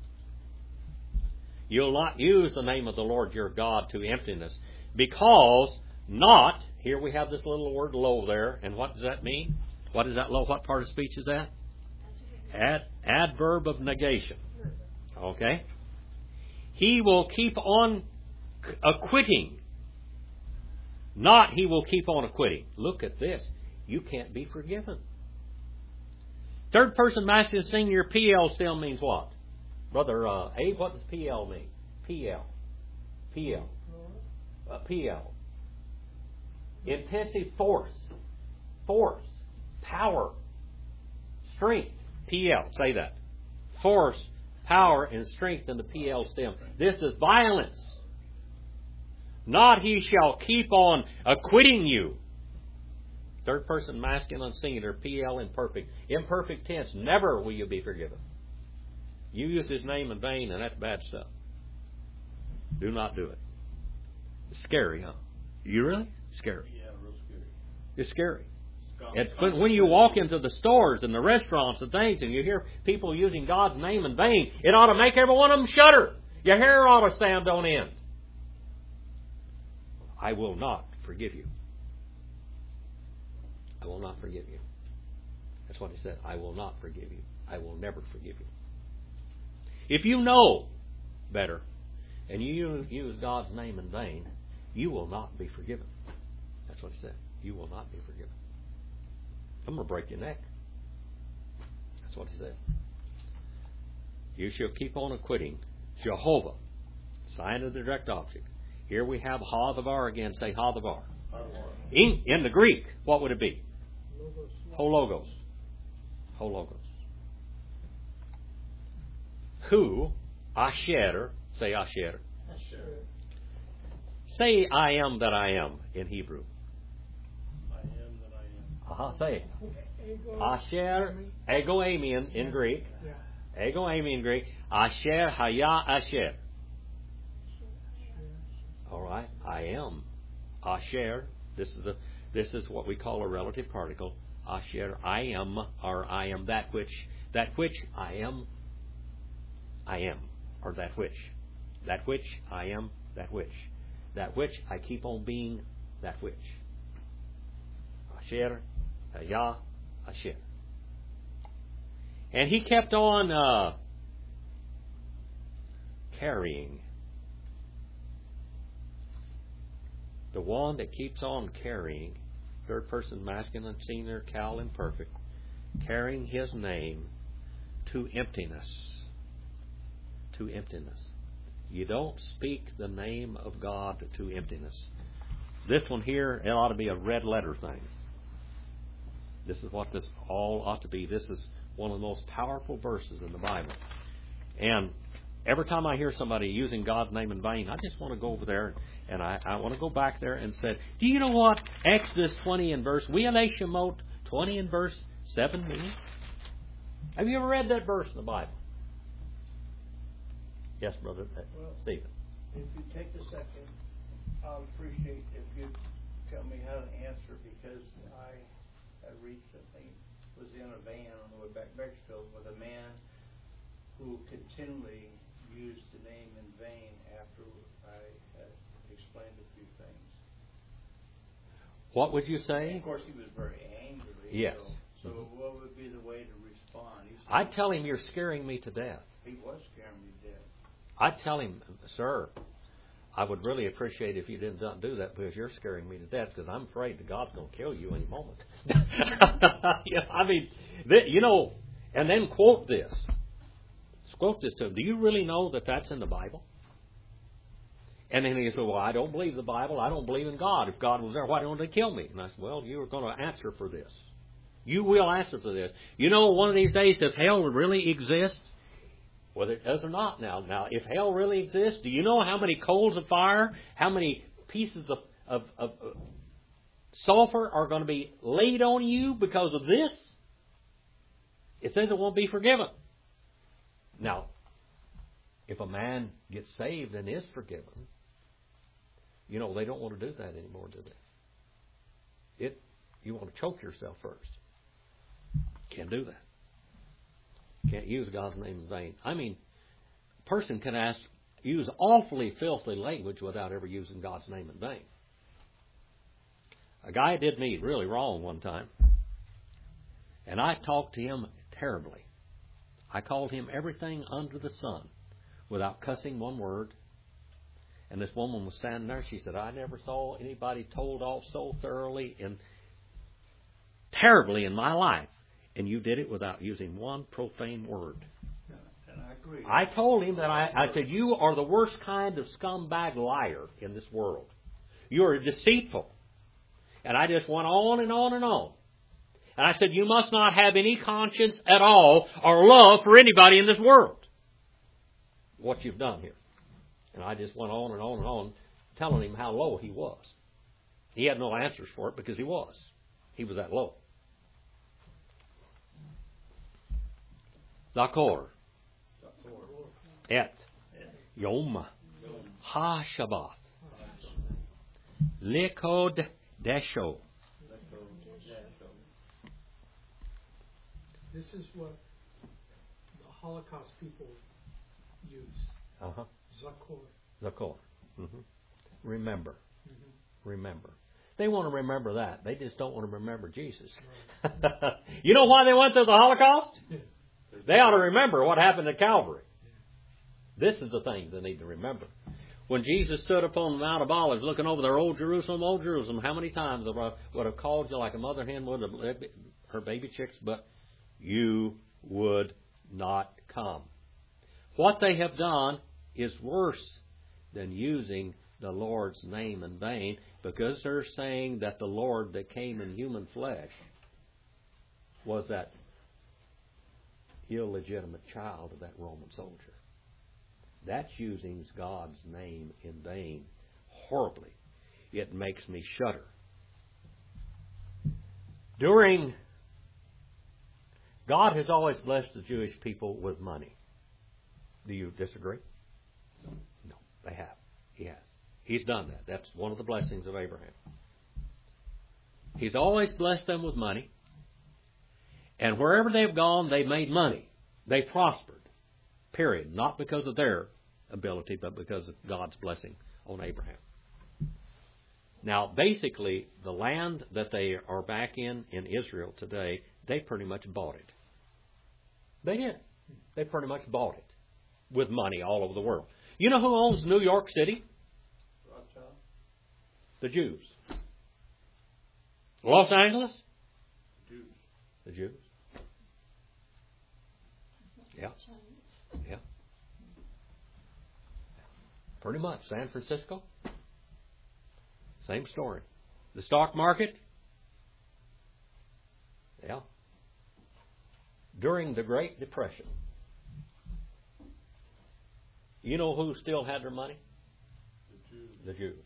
You'll not use the name of the Lord your God to emptiness, because not, here we have this little word lo there, and what does that mean? What is that lo? What part of speech is that? Adverb of negation. Okay? He will keep on acquitting. Not he will keep on acquitting. Look at this. You can't be forgiven. Third person masculine singular PL still means what? Brother Abe, what does PL mean? PL. PL. Intensive force. Force. Power. Strength. PL. Say that. Force, power, and strength in the PL stem. This is violence. Not he shall keep on acquitting you. Third person masculine singular, PL imperfect. Imperfect tense. Never will you be forgiven. You use His name in vain, and that's bad stuff. Do not do it. It's scary, huh? You really? Scary. Yeah, real scary. It's scary. It's when you walk into the stores and the restaurants and things, and you hear people using God's name in vain, it ought to make every one of them shudder. Your hair ought to stand on end. I will not forgive you. I will not forgive you. That's what He said. I will not forgive you. I will never forgive you. If you know better and you use God's name in vain, you will not be forgiven. That's what He said. You will not be forgiven. I'm going to break your neck. That's what He said. You shall keep on acquitting. Jehovah, sign of the direct object. Here we have Hadavar again. Say Hadavar. In the Greek, what would it be? Hologos. Hologos. Who, Asher, say Asher. Say I am that I am in Hebrew. I am that I am. Say it. Asher, ego eimi in Greek. Ego eimi in Greek. Asher haya asher. All right. I am. Asher. This is what we call a relative particle. Asher. I am, or I am that which I am. I am, or that which I am, that which I keep on being, that which. Asher, Yah, Asher. And he kept on carrying. The one that keeps on carrying, third person masculine, singular, cal, imperfect, carrying His name to emptiness. To emptiness. You don't speak the name of God to emptiness. This one here, it ought to be a red letter thing. This is what this all ought to be. This is one of the most powerful verses in the Bible. And every time I hear somebody using God's name in vain, I just want to go over there and I want to go back there and say, do you know what Exodus 20 and verse, 20 and verse 7 means? Have you ever read that verse in the Bible? Yes, Brother Stephen. If you take a second, I'll appreciate if you tell me how to answer, because I recently was in a van on the way back to Bakersfield with a man who continually used the name in vain after I had explained a few things. What would you say? And of course, he was very angry. Yes. So what would be the way to respond? He said, I'd tell him, you're scaring me to death. he was scaring me to death. I'd tell him, sir, I would really appreciate if you didn't do that, because you're scaring me to death, because I'm afraid that God's going to kill you any moment. I mean, and then quote this. Quote this to him. Do you really know that that's in the Bible? And then he said, well, I don't believe the Bible. I don't believe in God. If God was there, why don't they kill me? And I said, well, you are going to answer for this. You will answer for this. You know, one of these days, if hell really exists, whether it does or not now, if hell really exists, do you know how many coals of fire, how many pieces of sulfur are going to be laid on you because of this? It says it won't be forgiven. Now, if a man gets saved and is forgiven, you know, they don't want to do that anymore, do they? You want to choke yourself first. Can't do that. Can't use God's name in vain. I mean, a person can use awfully filthy language without ever using God's name in vain. A guy did me really wrong one time, and I talked to him terribly. I called him everything under the sun without cussing one word. And this woman was standing there. She said, I never saw anybody told off so thoroughly and terribly in my life. And you did it without using one profane word. And I agree. I told him that I said, you are the worst kind of scumbag liar in this world. You are deceitful. And I just went on and on and on. And I said, you must not have any conscience at all or love for anybody in this world. What you've done here. And I just went on and on and on, telling him how low he was. He had no answers for it because he was. He was that low. Zakor. Et. Yom. Ha Shabbat. Lekod Desho. This is what the Holocaust people use. Uh-huh. Zakor. Mm-hmm. Remember. Mm-hmm. Remember. They want to remember that. They just don't want to remember Jesus. Right. You know why they went through the Holocaust? They ought to remember what happened at Calvary. This is the things they need to remember. When Jesus stood upon the Mount of Olives looking over there, old Jerusalem, how many times would have called you like a mother hen would her baby chicks, but you would not come. What they have done is worse than using the Lord's name in vain, because they're saying that the Lord that came in human flesh was that illegitimate child of that Roman soldier. That's using God's name in vain horribly. It makes me shudder. God has always blessed the Jewish people with money. Do you disagree? No, they have. He has. He's done that. That's one of the blessings of Abraham. He's always blessed them with money. And wherever they've gone, they've made money. They prospered. Period. Not because of their ability, but because of God's blessing on Abraham. Now, basically, the land that they are back in Israel today, they pretty much bought it. They did. They pretty much bought it with money all over the world. You know who owns New York City? Rothschild. The Jews. Los Angeles? Jews. The Jews. Yeah. Yeah. Pretty much. San Francisco? Same story. The stock market? Yeah. During the Great Depression, You know who still had their money? The Jews.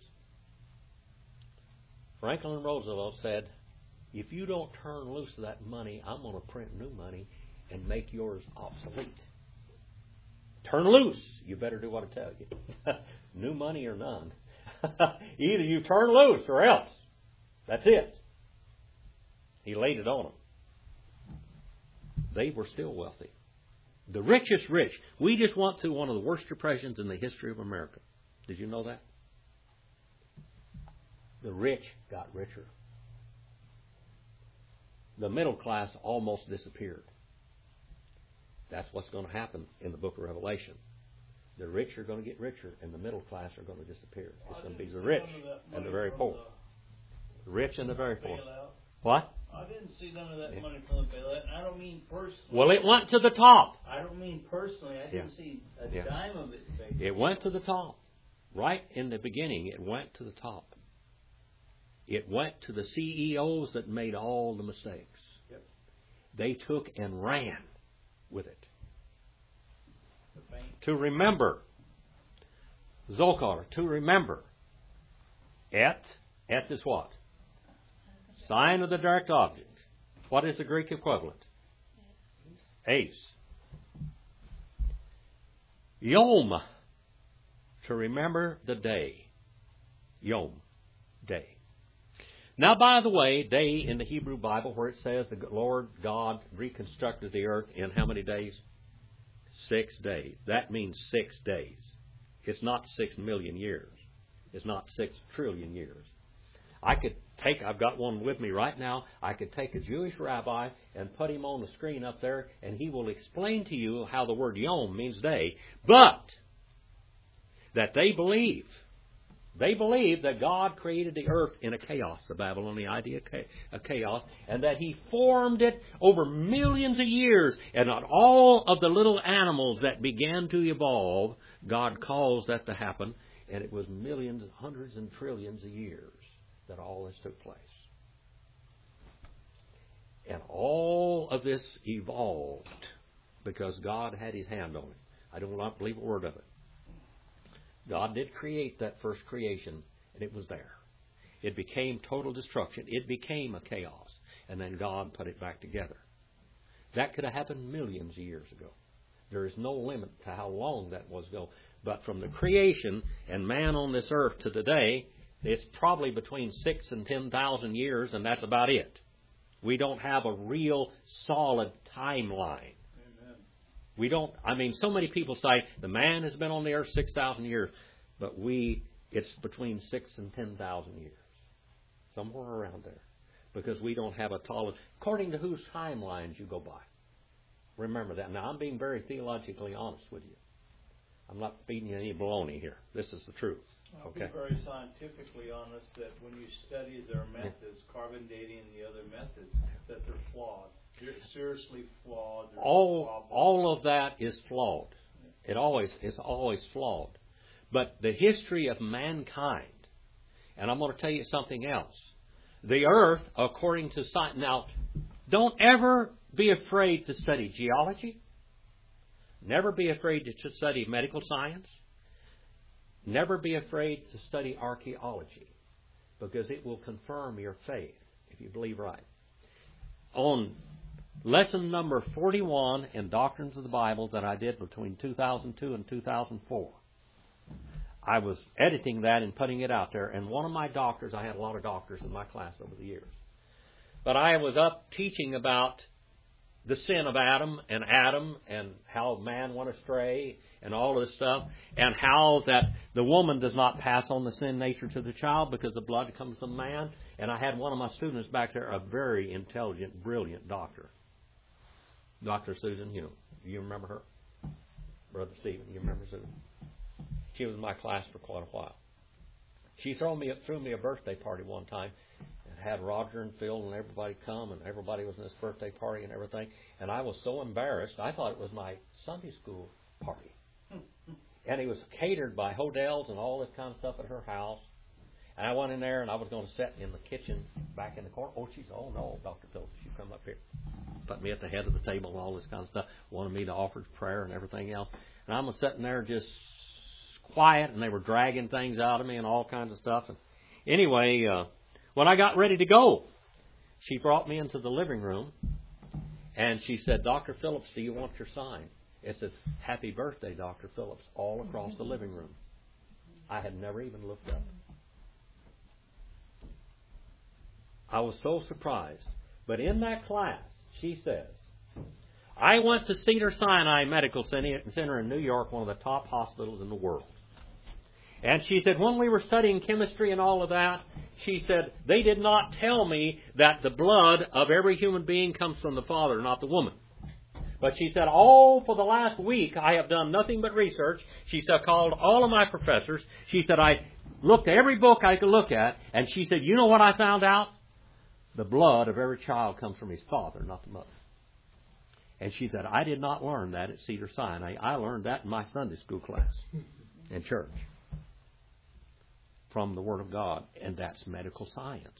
Franklin Roosevelt said, if you don't turn loose of that money, I'm going to print new money and make yours obsolete. Turn loose. You better do what I tell you. New money or none. Either you turn loose or else. That's it. He laid it on them. They were still wealthy. The richest rich. We just went through one of the worst depressions in the history of America. Did you know that? The rich got richer. The middle class almost disappeared. That's what's going to happen in the book of Revelation. The rich are going to get richer, and the middle class are going to disappear. It's going to be the rich and the very poor. The rich and the very poor. What? I didn't see none of that money from the bailout, and I don't mean personally. Well, it went to the top. I don't mean personally. I didn't see a dime of it. It went to the top. Right in the beginning, it went to the top. It went to the CEOs that made all the mistakes. Yep. They took and ran with it. To remember, Zochar, to remember. Et is what? Sign of the direct object. What is the Greek equivalent? Ace. Yom, to remember the day. Yom, day. Now, by the way, day in the Hebrew Bible, where it says the Lord God reconstructed the earth in how many days? 6 days. That means 6 days. It's not 6 million years. It's not 6 trillion years. I've got one with me right now. I could take a Jewish rabbi and put him on the screen up there, and he will explain to you how the word yom means day. But that they believe that God created the earth in a chaos, the Babylonian idea of chaos, and that He formed it over millions of years, and on all of the little animals that began to evolve, God caused that to happen, and it was millions, hundreds and trillions of years that all this took place. And all of this evolved because God had His hand on it. I do not believe a word of it. God did create that first creation, and it was there. It became total destruction. It became a chaos, and then God put it back together. That could have happened millions of years ago. There is no limit to how long that was ago. But from the creation and man on this earth to today, it's probably between 6,000 and 10,000 years, and that's about it. We don't have a real solid timeline. We don't, so many people say the man has been on the earth 6,000 years, but it's between 6,000 and 10,000 years. Somewhere around there. Because we don't have a tolerance. According to whose timelines you go by. Remember that. Now, I'm being very theologically honest with you. I'm not feeding you any baloney here. This is the truth. I'll be very scientifically honest that when you study their methods, carbon dating and the other methods, that they're flawed. They're seriously flawed. All of that is flawed. It's always flawed. But the history of mankind, and I'm going to tell you something else. The earth, according to science, now, don't ever be afraid to study geology. Never be afraid to study medical science. Never be afraid to study archaeology, because it will confirm your faith if you believe right. On lesson number 41 in Doctrines of the Bible that I did between 2002 and 2004, I was editing that and putting it out there, and one of my doctors, I had a lot of doctors in my class over the years, but I was up teaching about the sin of Adam and how man went astray and all of this stuff, and how that the woman does not pass on the sin nature to the child because the blood comes from man. And I had one of my students back there, a very intelligent, brilliant doctor. Dr. Susan, you remember her? Brother Stephen, you remember Susan? She was in my class for quite a while. She threw me a birthday party one time, and had Roger and Phil and everybody come, and everybody was in this birthday party and everything. And I was so embarrassed, I thought it was my Sunday school party. And it was catered by Hodels and all this kind of stuff at her house. And I went in there, and I was going to sit in the kitchen back in the corner. Oh no, Dr. Phillips, you come up here. Put me at the head of the table and all this kind of stuff. Wanted me to offer prayer and everything else. And I'm sitting there just quiet, and they were dragging things out of me and all kinds of stuff. And anyway, when I got ready to go, she brought me into the living room, and she said, "Dr. Phillips, do you want your sign?" It says, "Happy birthday, Dr. Phillips," all across the living room. I had never even looked up. I was so surprised. But in that class, she says, I went to Cedars-Sinai Medical Center in New York, one of the top hospitals in the world. And she said, when we were studying chemistry and all of that, she said, they did not tell me that the blood of every human being comes from the father, not the woman. But she said, for the last week, I have done nothing but research. She said, I called all of my professors. She said, I looked at every book I could look at. And she said, you know what I found out? The blood of every child comes from his father, not the mother. And she said, I did not learn that at Cedars-Sinai. I learned that in my Sunday school class in church from the Word of God. And that's medical science.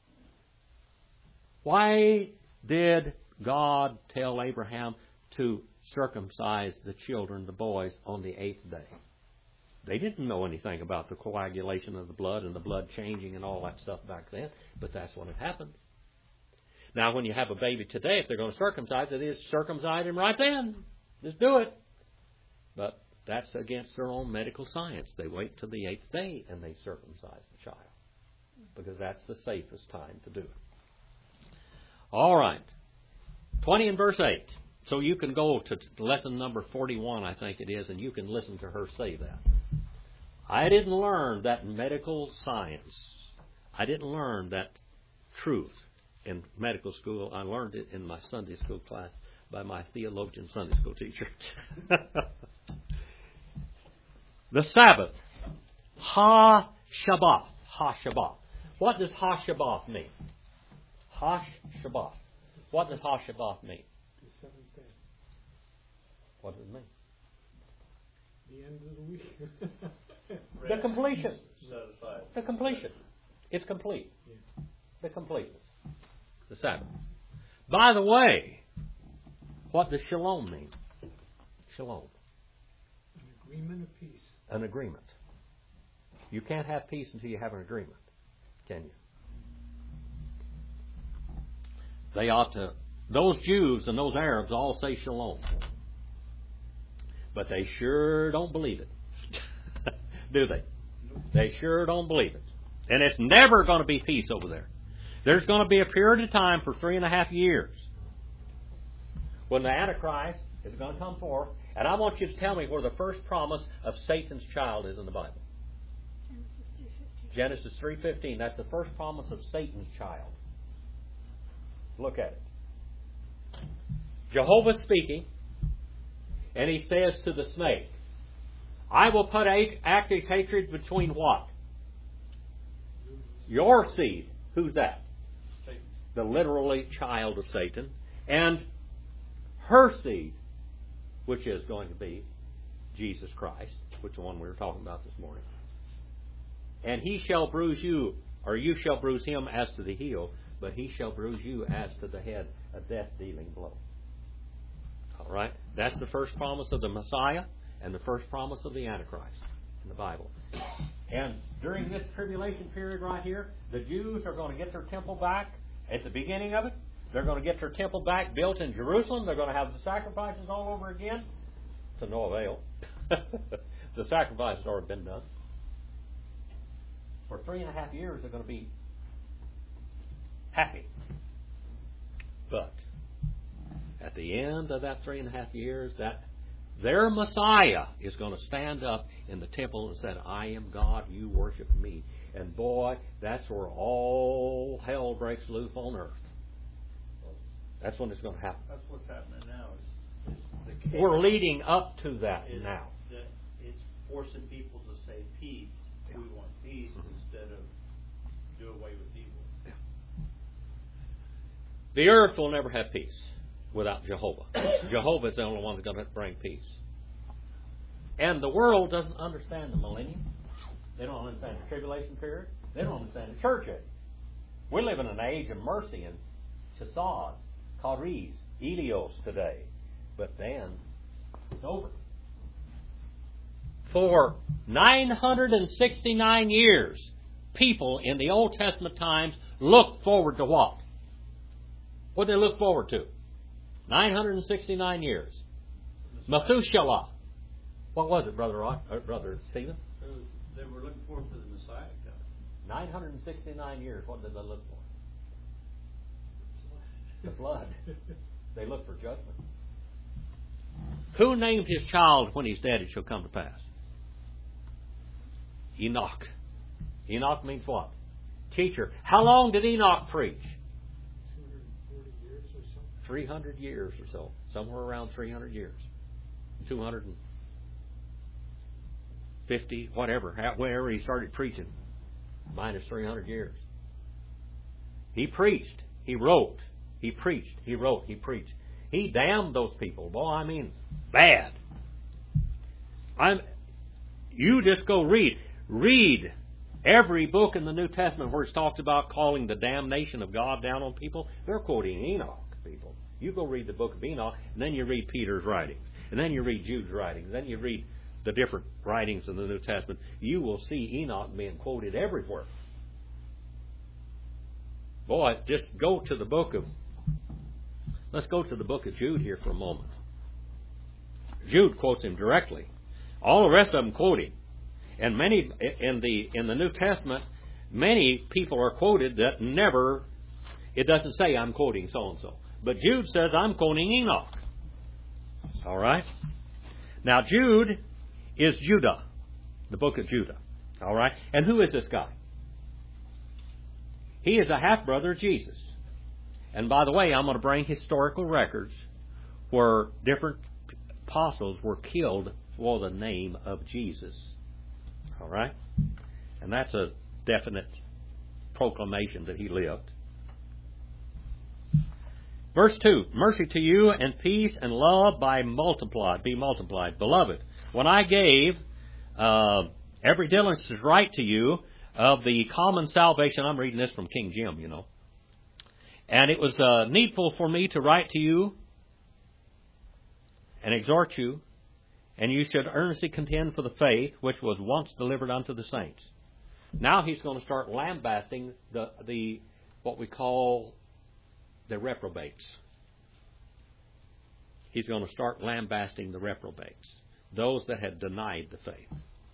Why did God tell Abraham to circumcise the children, the boys, on the 8th day? They didn't know anything about the coagulation of the blood and the blood changing and all that stuff back then, but that's when it happened. Now, when you have a baby today, if they're going to circumcise it, is circumcise him right then. Just do it. But that's against their own medical science. They wait till the 8th day and they circumcise the child because that's the safest time to do it. All right. 20 and verse 8. So you can go to lesson number 41, I think it is, and you can listen to her say that. I didn't learn that medical science. I didn't learn that truth in medical school. I learned it in my Sunday school class by my theologian Sunday school teacher. The Sabbath. Ha-Shabbat. Ha-Shabbat. What does Ha-Shabbat mean? Ha-Shabbat. What does Ha-Shabbat mean? The seventh day. What does it mean? The end of the week. The completion. Set aside. The completion. It's complete. Yeah. The completeness. The Sabbath. By the way, what does shalom mean? Shalom. An agreement of peace. An agreement. You can't have peace until you have an agreement, can you? They ought to, those Jews and those Arabs all say shalom. But they sure don't believe it. Do they? They sure don't believe it. And it's never going to be peace over there. There's going to be a period of time for 3.5 years when the Antichrist is going to come forth. And I want you to tell me where the first promise of Satan's child is in the Bible. Genesis 3:15. That's the first promise of Satan's child. Look at it. Jehovah's speaking, and he says to the snake, I will put active hatred between what? Your seed. Who's that? Satan. The literally child of Satan. And her seed, which is going to be Jesus Christ, which is the one we were talking about this morning. And he shall bruise you, or you shall bruise him as to the heel, but he shall bruise you as to the head, a death-dealing blow. All right? That's the first promise of the Messiah and the first promise of the Antichrist in the Bible. And during this tribulation period right here, the Jews are going to get their temple back at the beginning of it. They're going to get their temple back built in Jerusalem. They're going to have the sacrifices all over again to no avail. The sacrifices have already been done. For 3.5 years, they're going to be happy. But at the end of that 3.5 years, that their Messiah is going to stand up in the temple and say, I am God, you worship me. And boy, that's where all hell breaks loose on earth. That's when it's going to happen. That's what's happening now. We're leading up to that now. It's forcing people to say peace. We want peace instead of do away with evil. The earth will never have peace without Jehovah. Jehovah is the only one that's going to bring peace. And the world doesn't understand the millennium. They don't understand the tribulation period. They don't understand the church age. We live in an age of mercy and chesed, charis, elios today. But then it's over. For 969 years, people in the Old Testament times looked forward to what? What did they look forward to? 969 years. Methuselah. What was it, Brother Stephen? They were looking forward to the Messiah coming. 969 years. What did they look for? The flood. They looked for judgment. Who named his child when he's dead it shall come to pass? Enoch. Enoch means what? Teacher. How long did Enoch preach? 240 years or so. 300 years or so. Somewhere around 300 years. 250, whatever. Wherever he started preaching. Minus 300 years. He preached. He wrote. He preached. He wrote. He preached. He damned those people. Boy, I mean, bad. You just go read. Read every book in the New Testament where it talks about calling the damnation of God down on people. They're quoting Enoch, people. You go read the book of Enoch, and then you read Peter's writings, and then you read Jude's writings, and then you read the different writings in the New Testament. You will see Enoch being quoted everywhere. Boy, just go to the book of... Let's go to the book of Jude here for a moment. Jude quotes him directly. All the rest of them quote him. And many in the New Testament, many people are quoted that never, it doesn't say I'm quoting so-and-so. But Jude says I'm quoting Enoch. All right? Now Jude is Judah, the book of Judah. All right? And who is this guy? He is a half-brother of Jesus. And by the way, I'm going to bring historical records where different apostles were killed for the name of Jesus. All right? And that's a definite proclamation that he lived. Verse 2, mercy to you and peace and love be multiplied. Beloved, when I gave every diligence to write to you of the common salvation, I'm reading this from King Jim, you know. And it was needful for me to write to you and exhort you, and you should earnestly contend for the faith which was once delivered unto the saints. Now he's going to start lambasting the what we call the reprobates. He's going to start lambasting the reprobates, those that had denied the faith.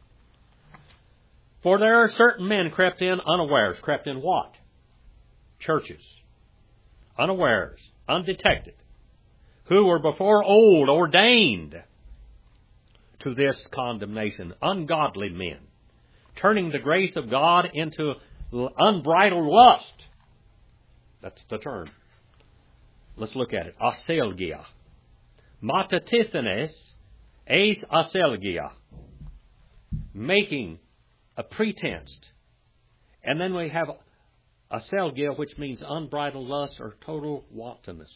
For there are certain men crept in unawares. Crept in what? Churches. Unawares, undetected, who were before old ordained to this condemnation, ungodly men, turning the grace of God into unbridled lust. That's the term. Let's look at it. Aselgia. Matatithines eis aselgia. Making a pretense. And then we have aselgia, which means unbridled lust or total wantonness.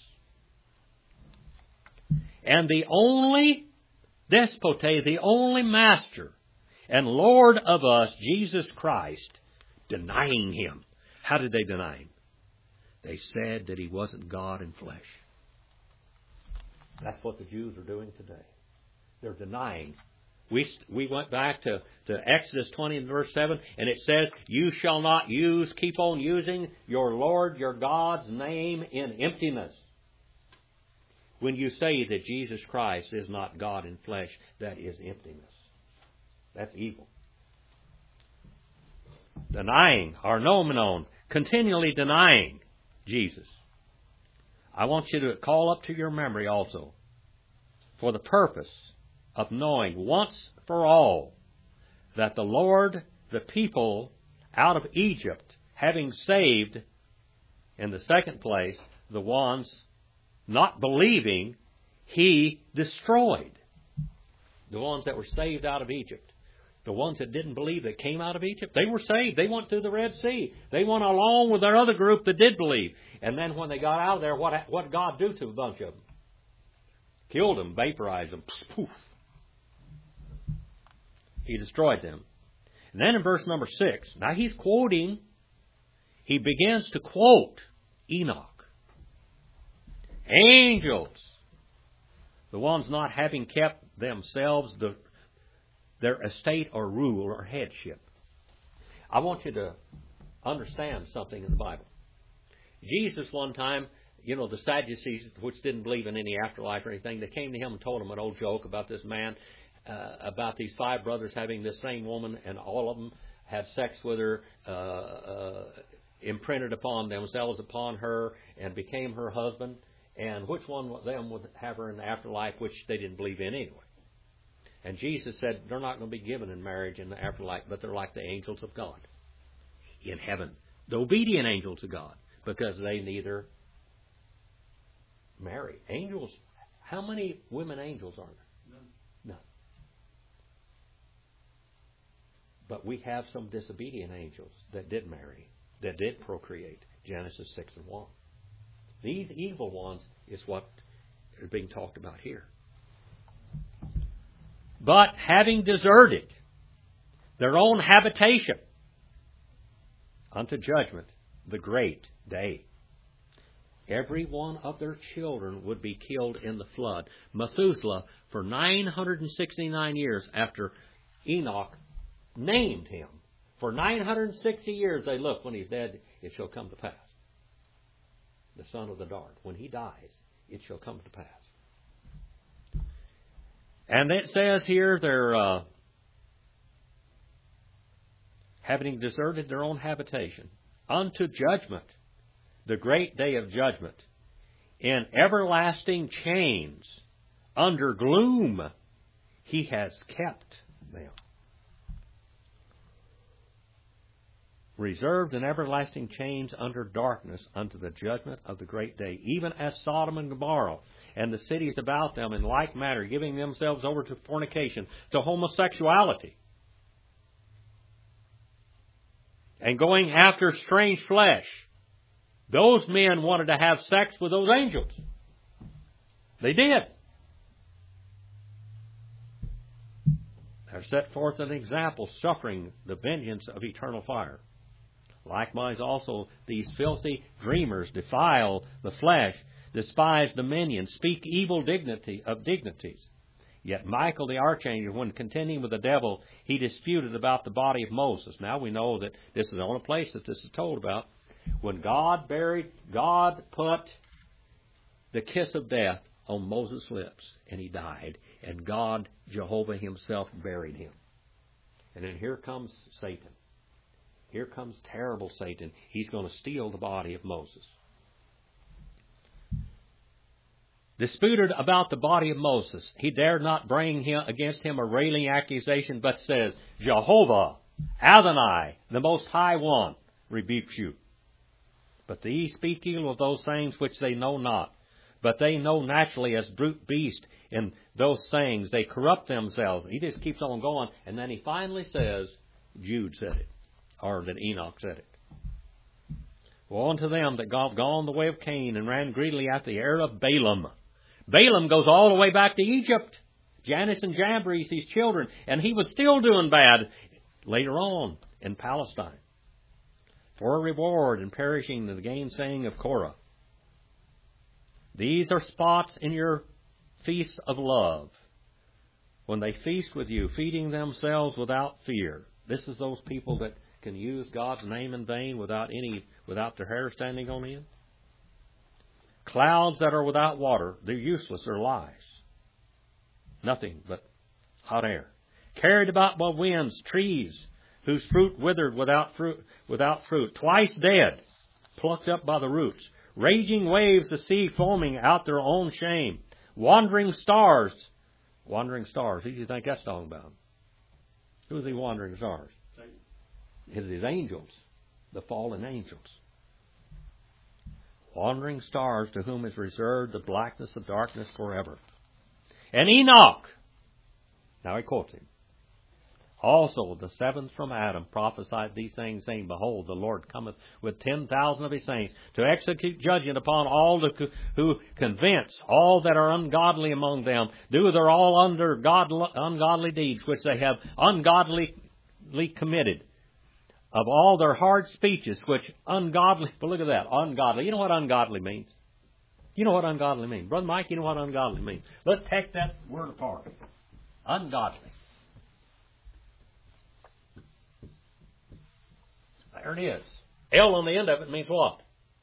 And the only despote, the only master and Lord of us, Jesus Christ, denying Him. How did they deny Him? They said that He wasn't God in flesh. That's what the Jews are doing today. They're denying. We went back to Exodus 20 and verse 7, and it says, you shall not keep on using your Lord, your God's name in emptiness. When you say that Jesus Christ is not God in flesh, that is emptiness. That's evil. Denying, arnomenon, continually denying Jesus. I want you to call up to your memory also, for the purpose of knowing once for all that the Lord, the people out of Egypt, having saved, in the second place, the ones not believing, He destroyed. The ones that were saved out of Egypt. The ones that didn't believe that came out of Egypt, they were saved. They went through the Red Sea. They went along with their other group that did believe. And then when they got out of there, what did God do to a bunch of them? Killed them, vaporized them. Poof. He destroyed them. And then in verse number 6, now he begins to quote Enoch. Angels, the ones not having kept themselves their estate or rule or headship. I want you to understand something in the Bible. Jesus one time, the Sadducees, which didn't believe in any afterlife or anything, they came to him and told him an old joke about this man, about these 5 brothers having this same woman, and all of them had sex with her, imprinted upon themselves upon her, and became her husband. And which one of them would have her in the afterlife, which they didn't believe in anyway. And Jesus said, they're not going to be given in marriage in the afterlife, but they're like the angels of God in heaven. The obedient angels of God, because they neither marry. Angels, how many women angels are there? None. But we have some disobedient angels that did marry, that did procreate. Genesis 6:1. These evil ones is what is being talked about here. But having deserted their own habitation unto judgment, the great day, every one of their children would be killed in the flood. Methuselah, for 969 years after Enoch named him, for 960 years they look, when he's dead, it shall come to pass. The son of the dart, when he dies, it shall come to pass. And it says here, they're having deserted their own habitation unto judgment, the great day of judgment, in everlasting chains, under gloom, he has kept them. Reserved in everlasting chains under darkness unto the judgment of the great day, even as Sodom and Gomorrah and the cities about them in like manner, giving themselves over to fornication, to homosexuality, and going after strange flesh. Those men wanted to have sex with those angels. They did. They're set forth an example, suffering the vengeance of eternal fire. Likewise also these filthy dreamers defile the flesh, despise dominion, speak evil dignity of dignities. Yet Michael the archangel, when contending with the devil, he disputed about the body of Moses. Now we know that this is the only place that this is told about. When God put the kiss of death on Moses' lips, and he died, and God, Jehovah himself, buried him. And then here comes Satan. Here comes terrible Satan. He's going to steal the body of Moses. Disputed about the body of Moses. He dared not bring against him a railing accusation, but says, Jehovah, Adonai, the Most High One, rebukes you. But these speak evil of those things which they know not. But they know naturally as brute beast in those sayings. They corrupt themselves. He just keeps on going. And then he finally says, Jude said it. Or that Enoch said it. Woe unto them that have gone the way of Cain and ran greedily after the heir of Balaam. Balaam goes all the way back to Egypt. Jannes and Jambres, these children. And he was still doing bad later on in Palestine. For a reward in perishing the gainsaying of Korah. These are spots in your feasts of love. When they feast with you, feeding themselves without fear. This is those people that can use God's name in vain without their hair standing on end. Clouds that are without water, they're useless, they're lies. Nothing but hot air. Carried about by winds, trees whose fruit withered without fruit, twice dead, plucked up by the roots. Raging waves, the sea foaming out their own shame. Wandering stars. Wandering stars. Who do you think that's talking about? Who's the wandering stars? His angels, the fallen angels. Wandering stars, to whom is reserved the blackness of darkness forever. And Enoch, now he quotes him, also the seventh from Adam prophesied these things, saying, Behold, the Lord cometh with 10,000 of his saints to execute judgment upon all who convince all that are ungodly among them, do their all under ungodly deeds which they have ungodly committed. Of all their hard speeches, which ungodly, but look at that, ungodly. You know what ungodly means? You know what ungodly means. Brother Mike, you know what ungodly means. Let's take that word apart. Ungodly. There it is. L on the end of it means what?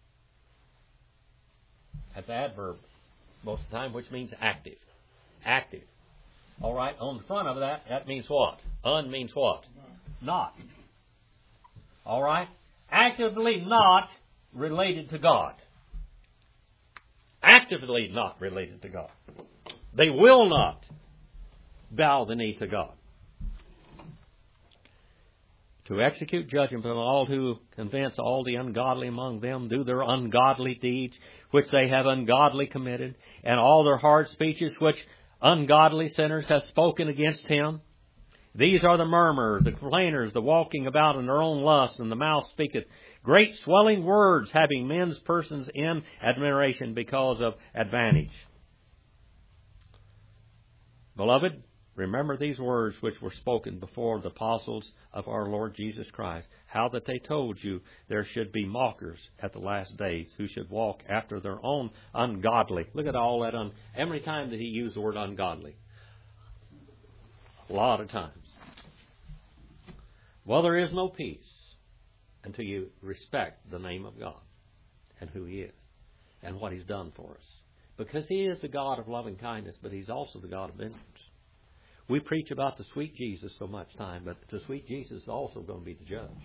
That's an adverb most of the time, which means active. Active. All right, on the front of that means what? Un means what? Not. All right? Actively not related to God. Actively not related to God. They will not bow the knee to God. To execute judgment on all who convince all the ungodly among them do their ungodly deeds, which they have ungodly committed, and all their hard speeches which ungodly sinners have spoken against him. These are the murmurers, the complainers, the walking about in their own lust, and the mouth speaketh great swelling words, having men's persons in admiration because of advantage. Beloved, remember these words which were spoken before the apostles of our Lord Jesus Christ, how that they told you there should be mockers at the last days, who should walk after their own ungodly. Look at all that. How many times did he use the word ungodly? A lot of times. Well, there is no peace until you respect the name of God and who he is and what he's done for us. Because he is the God of loving kindness, but he's also the God of vengeance. We preach about the sweet Jesus so much time, but the sweet Jesus is also going to be the judge.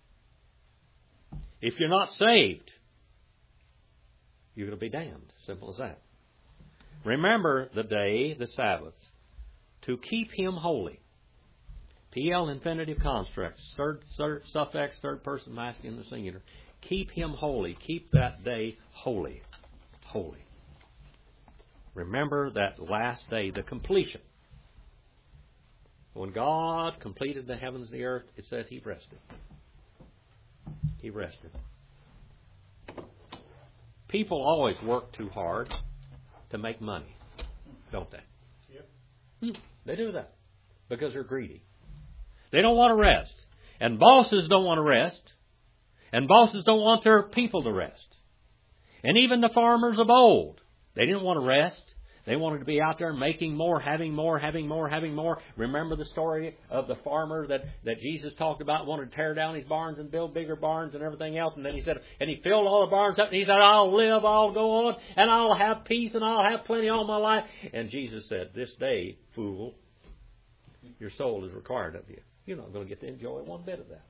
If you're not saved, you're going to be damned. Simple as that. Remember the day, the Sabbath, to keep him holy. PL infinitive constructs, third suffix, third person masculine, the singular. Keep him holy. Keep that day holy. Holy. Remember that last day, the completion. When God completed the heavens and the earth, it says he rested. He rested. People always work too hard to make money, don't they? Yep. They do that because they're greedy. They don't want to rest. And bosses don't want to rest. And bosses don't want their people to rest. And even the farmers of old, they didn't want to rest. They wanted to be out there making more, having more, having more, having more. Remember the story of the farmer that Jesus talked about, wanted to tear down his barns and build bigger barns and everything else. And then he said, and he filled all the barns up and he said, I'll live, I'll go on, and I'll have peace and I'll have plenty all my life. And Jesus said, this day, fool, your soul is required of you. You're not going to get to enjoy one bit of that.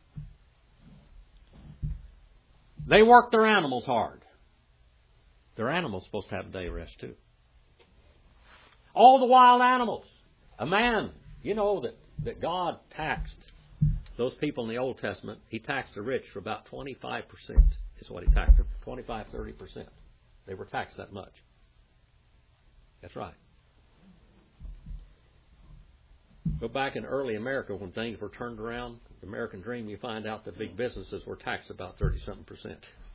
They work their animals hard. Their animals supposed to have a day of rest too. All the wild animals. A man, you know that God taxed those people in the Old Testament. He taxed the rich for about 25% is what he taxed them. 25-30%. They were taxed that much. That's right. Go back in early America when things were turned around, the American dream, you find out that big businesses were taxed about 30-something%.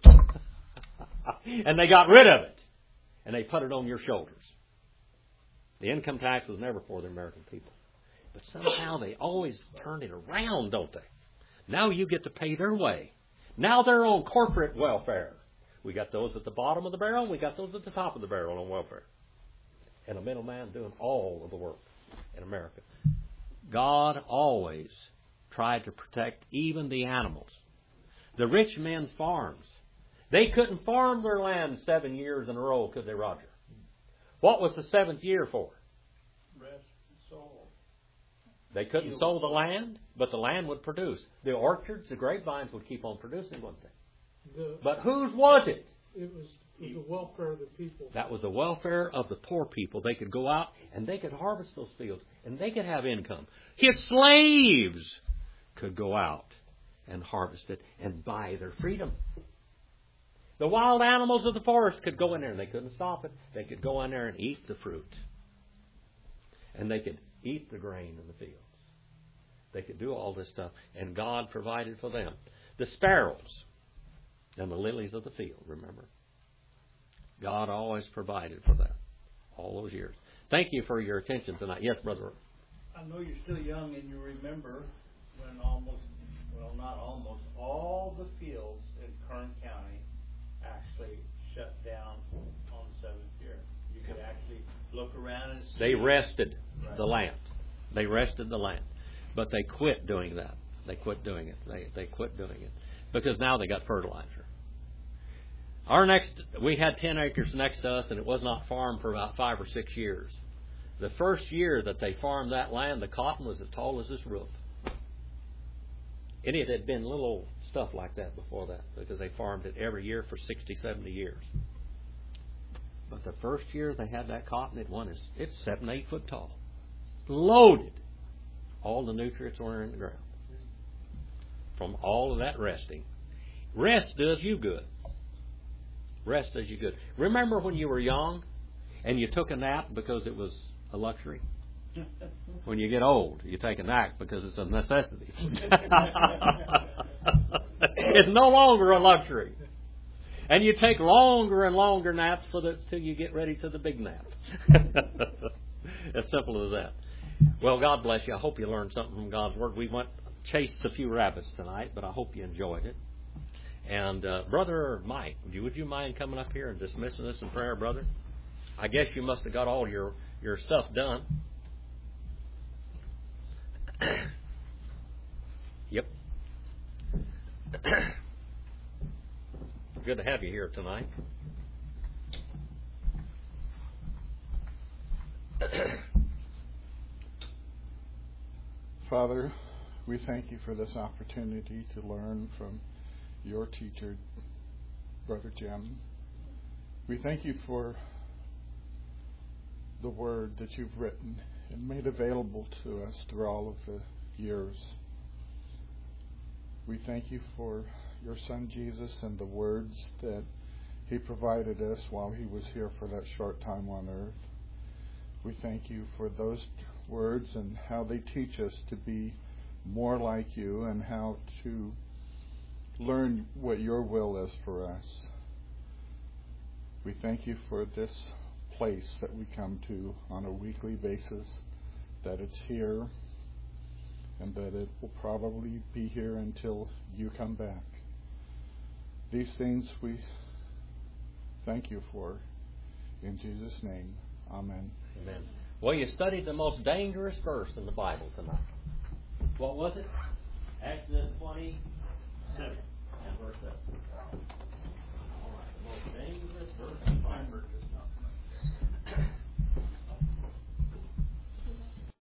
And they got rid of it. And they put it on your shoulders. The income tax was never for the American people. But somehow they always turn it around, don't they? Now you get to pay their way. Now they're on corporate welfare. We got those at the bottom of the barrel, and we got those at the top of the barrel on welfare. And a middleman doing all of the work in America. God always tried to protect even the animals. The rich men's farms. They couldn't farm their land 7 years in a row, could they, Roger? What was the 7th year for? Rest and soul. They couldn't sow the land, but the land would produce. The orchards, the grapevines would keep on producing, wouldn't they? But whose was it? It was the welfare of the people. That was the welfare of the poor people. They could go out and they could harvest those fields and they could have income. His slaves could go out and harvest it and buy their freedom. The wild animals of the forest could go in there and they couldn't stop it. They could go in there and eat the fruit. And they could eat the grain in the fields. They could do all this stuff. And God provided for them. The sparrows and the lilies of the field, remember. God always provided for that. All those years. Thank you for your attention tonight. Yes, Brother. I know you're still young and you remember when not almost, all the fields in Kern County actually shut down on the 7th year. You could actually look around and see. They rested the land. They rested the land. But they quit doing that. They quit doing it. They quit doing it. because now they got fertilizer. We had 10 acres next to us, and it was not farmed for about 5 or 6 years. The first year that they farmed that land, the cotton was as tall as this roof. And it had been little stuff like that before that, because they farmed it every year for 60, 70 years. But the first year they had that cotton, it's 7, 8 foot tall. Loaded. All the nutrients were in the ground. From all of that resting. Rest does you good. Rest does you good. Remember when you were young and you took a nap because it was a luxury? When you get old, you take a nap because it's a necessity. It's no longer a luxury. And you take longer and longer naps till you get ready to the big nap. As simple as that. Well, God bless you. I hope you learned something from God's Word. We chased a few rabbits tonight, but I hope you enjoyed it. And Brother Mike, would you mind coming up here and dismissing us in prayer, brother? I guess you must have got all your stuff done. Yep. Good to have you here tonight. Father, we thank you for this opportunity to learn from your teacher, Brother Jim. We thank you for the word that you've written and made available to us through all of the years. We thank you for your Son Jesus and the words that he provided us while he was here for that short time on earth. We thank you for those words and how they teach us to be more like you and how to learn what your will is for us. We thank you for this place that we come to on a weekly basis, that it's here and that it will probably be here until you come back. These things we thank you for. In Jesus' name, amen. Amen. Well, you studied the most dangerous verse in the Bible tonight. What was it? Exodus 20.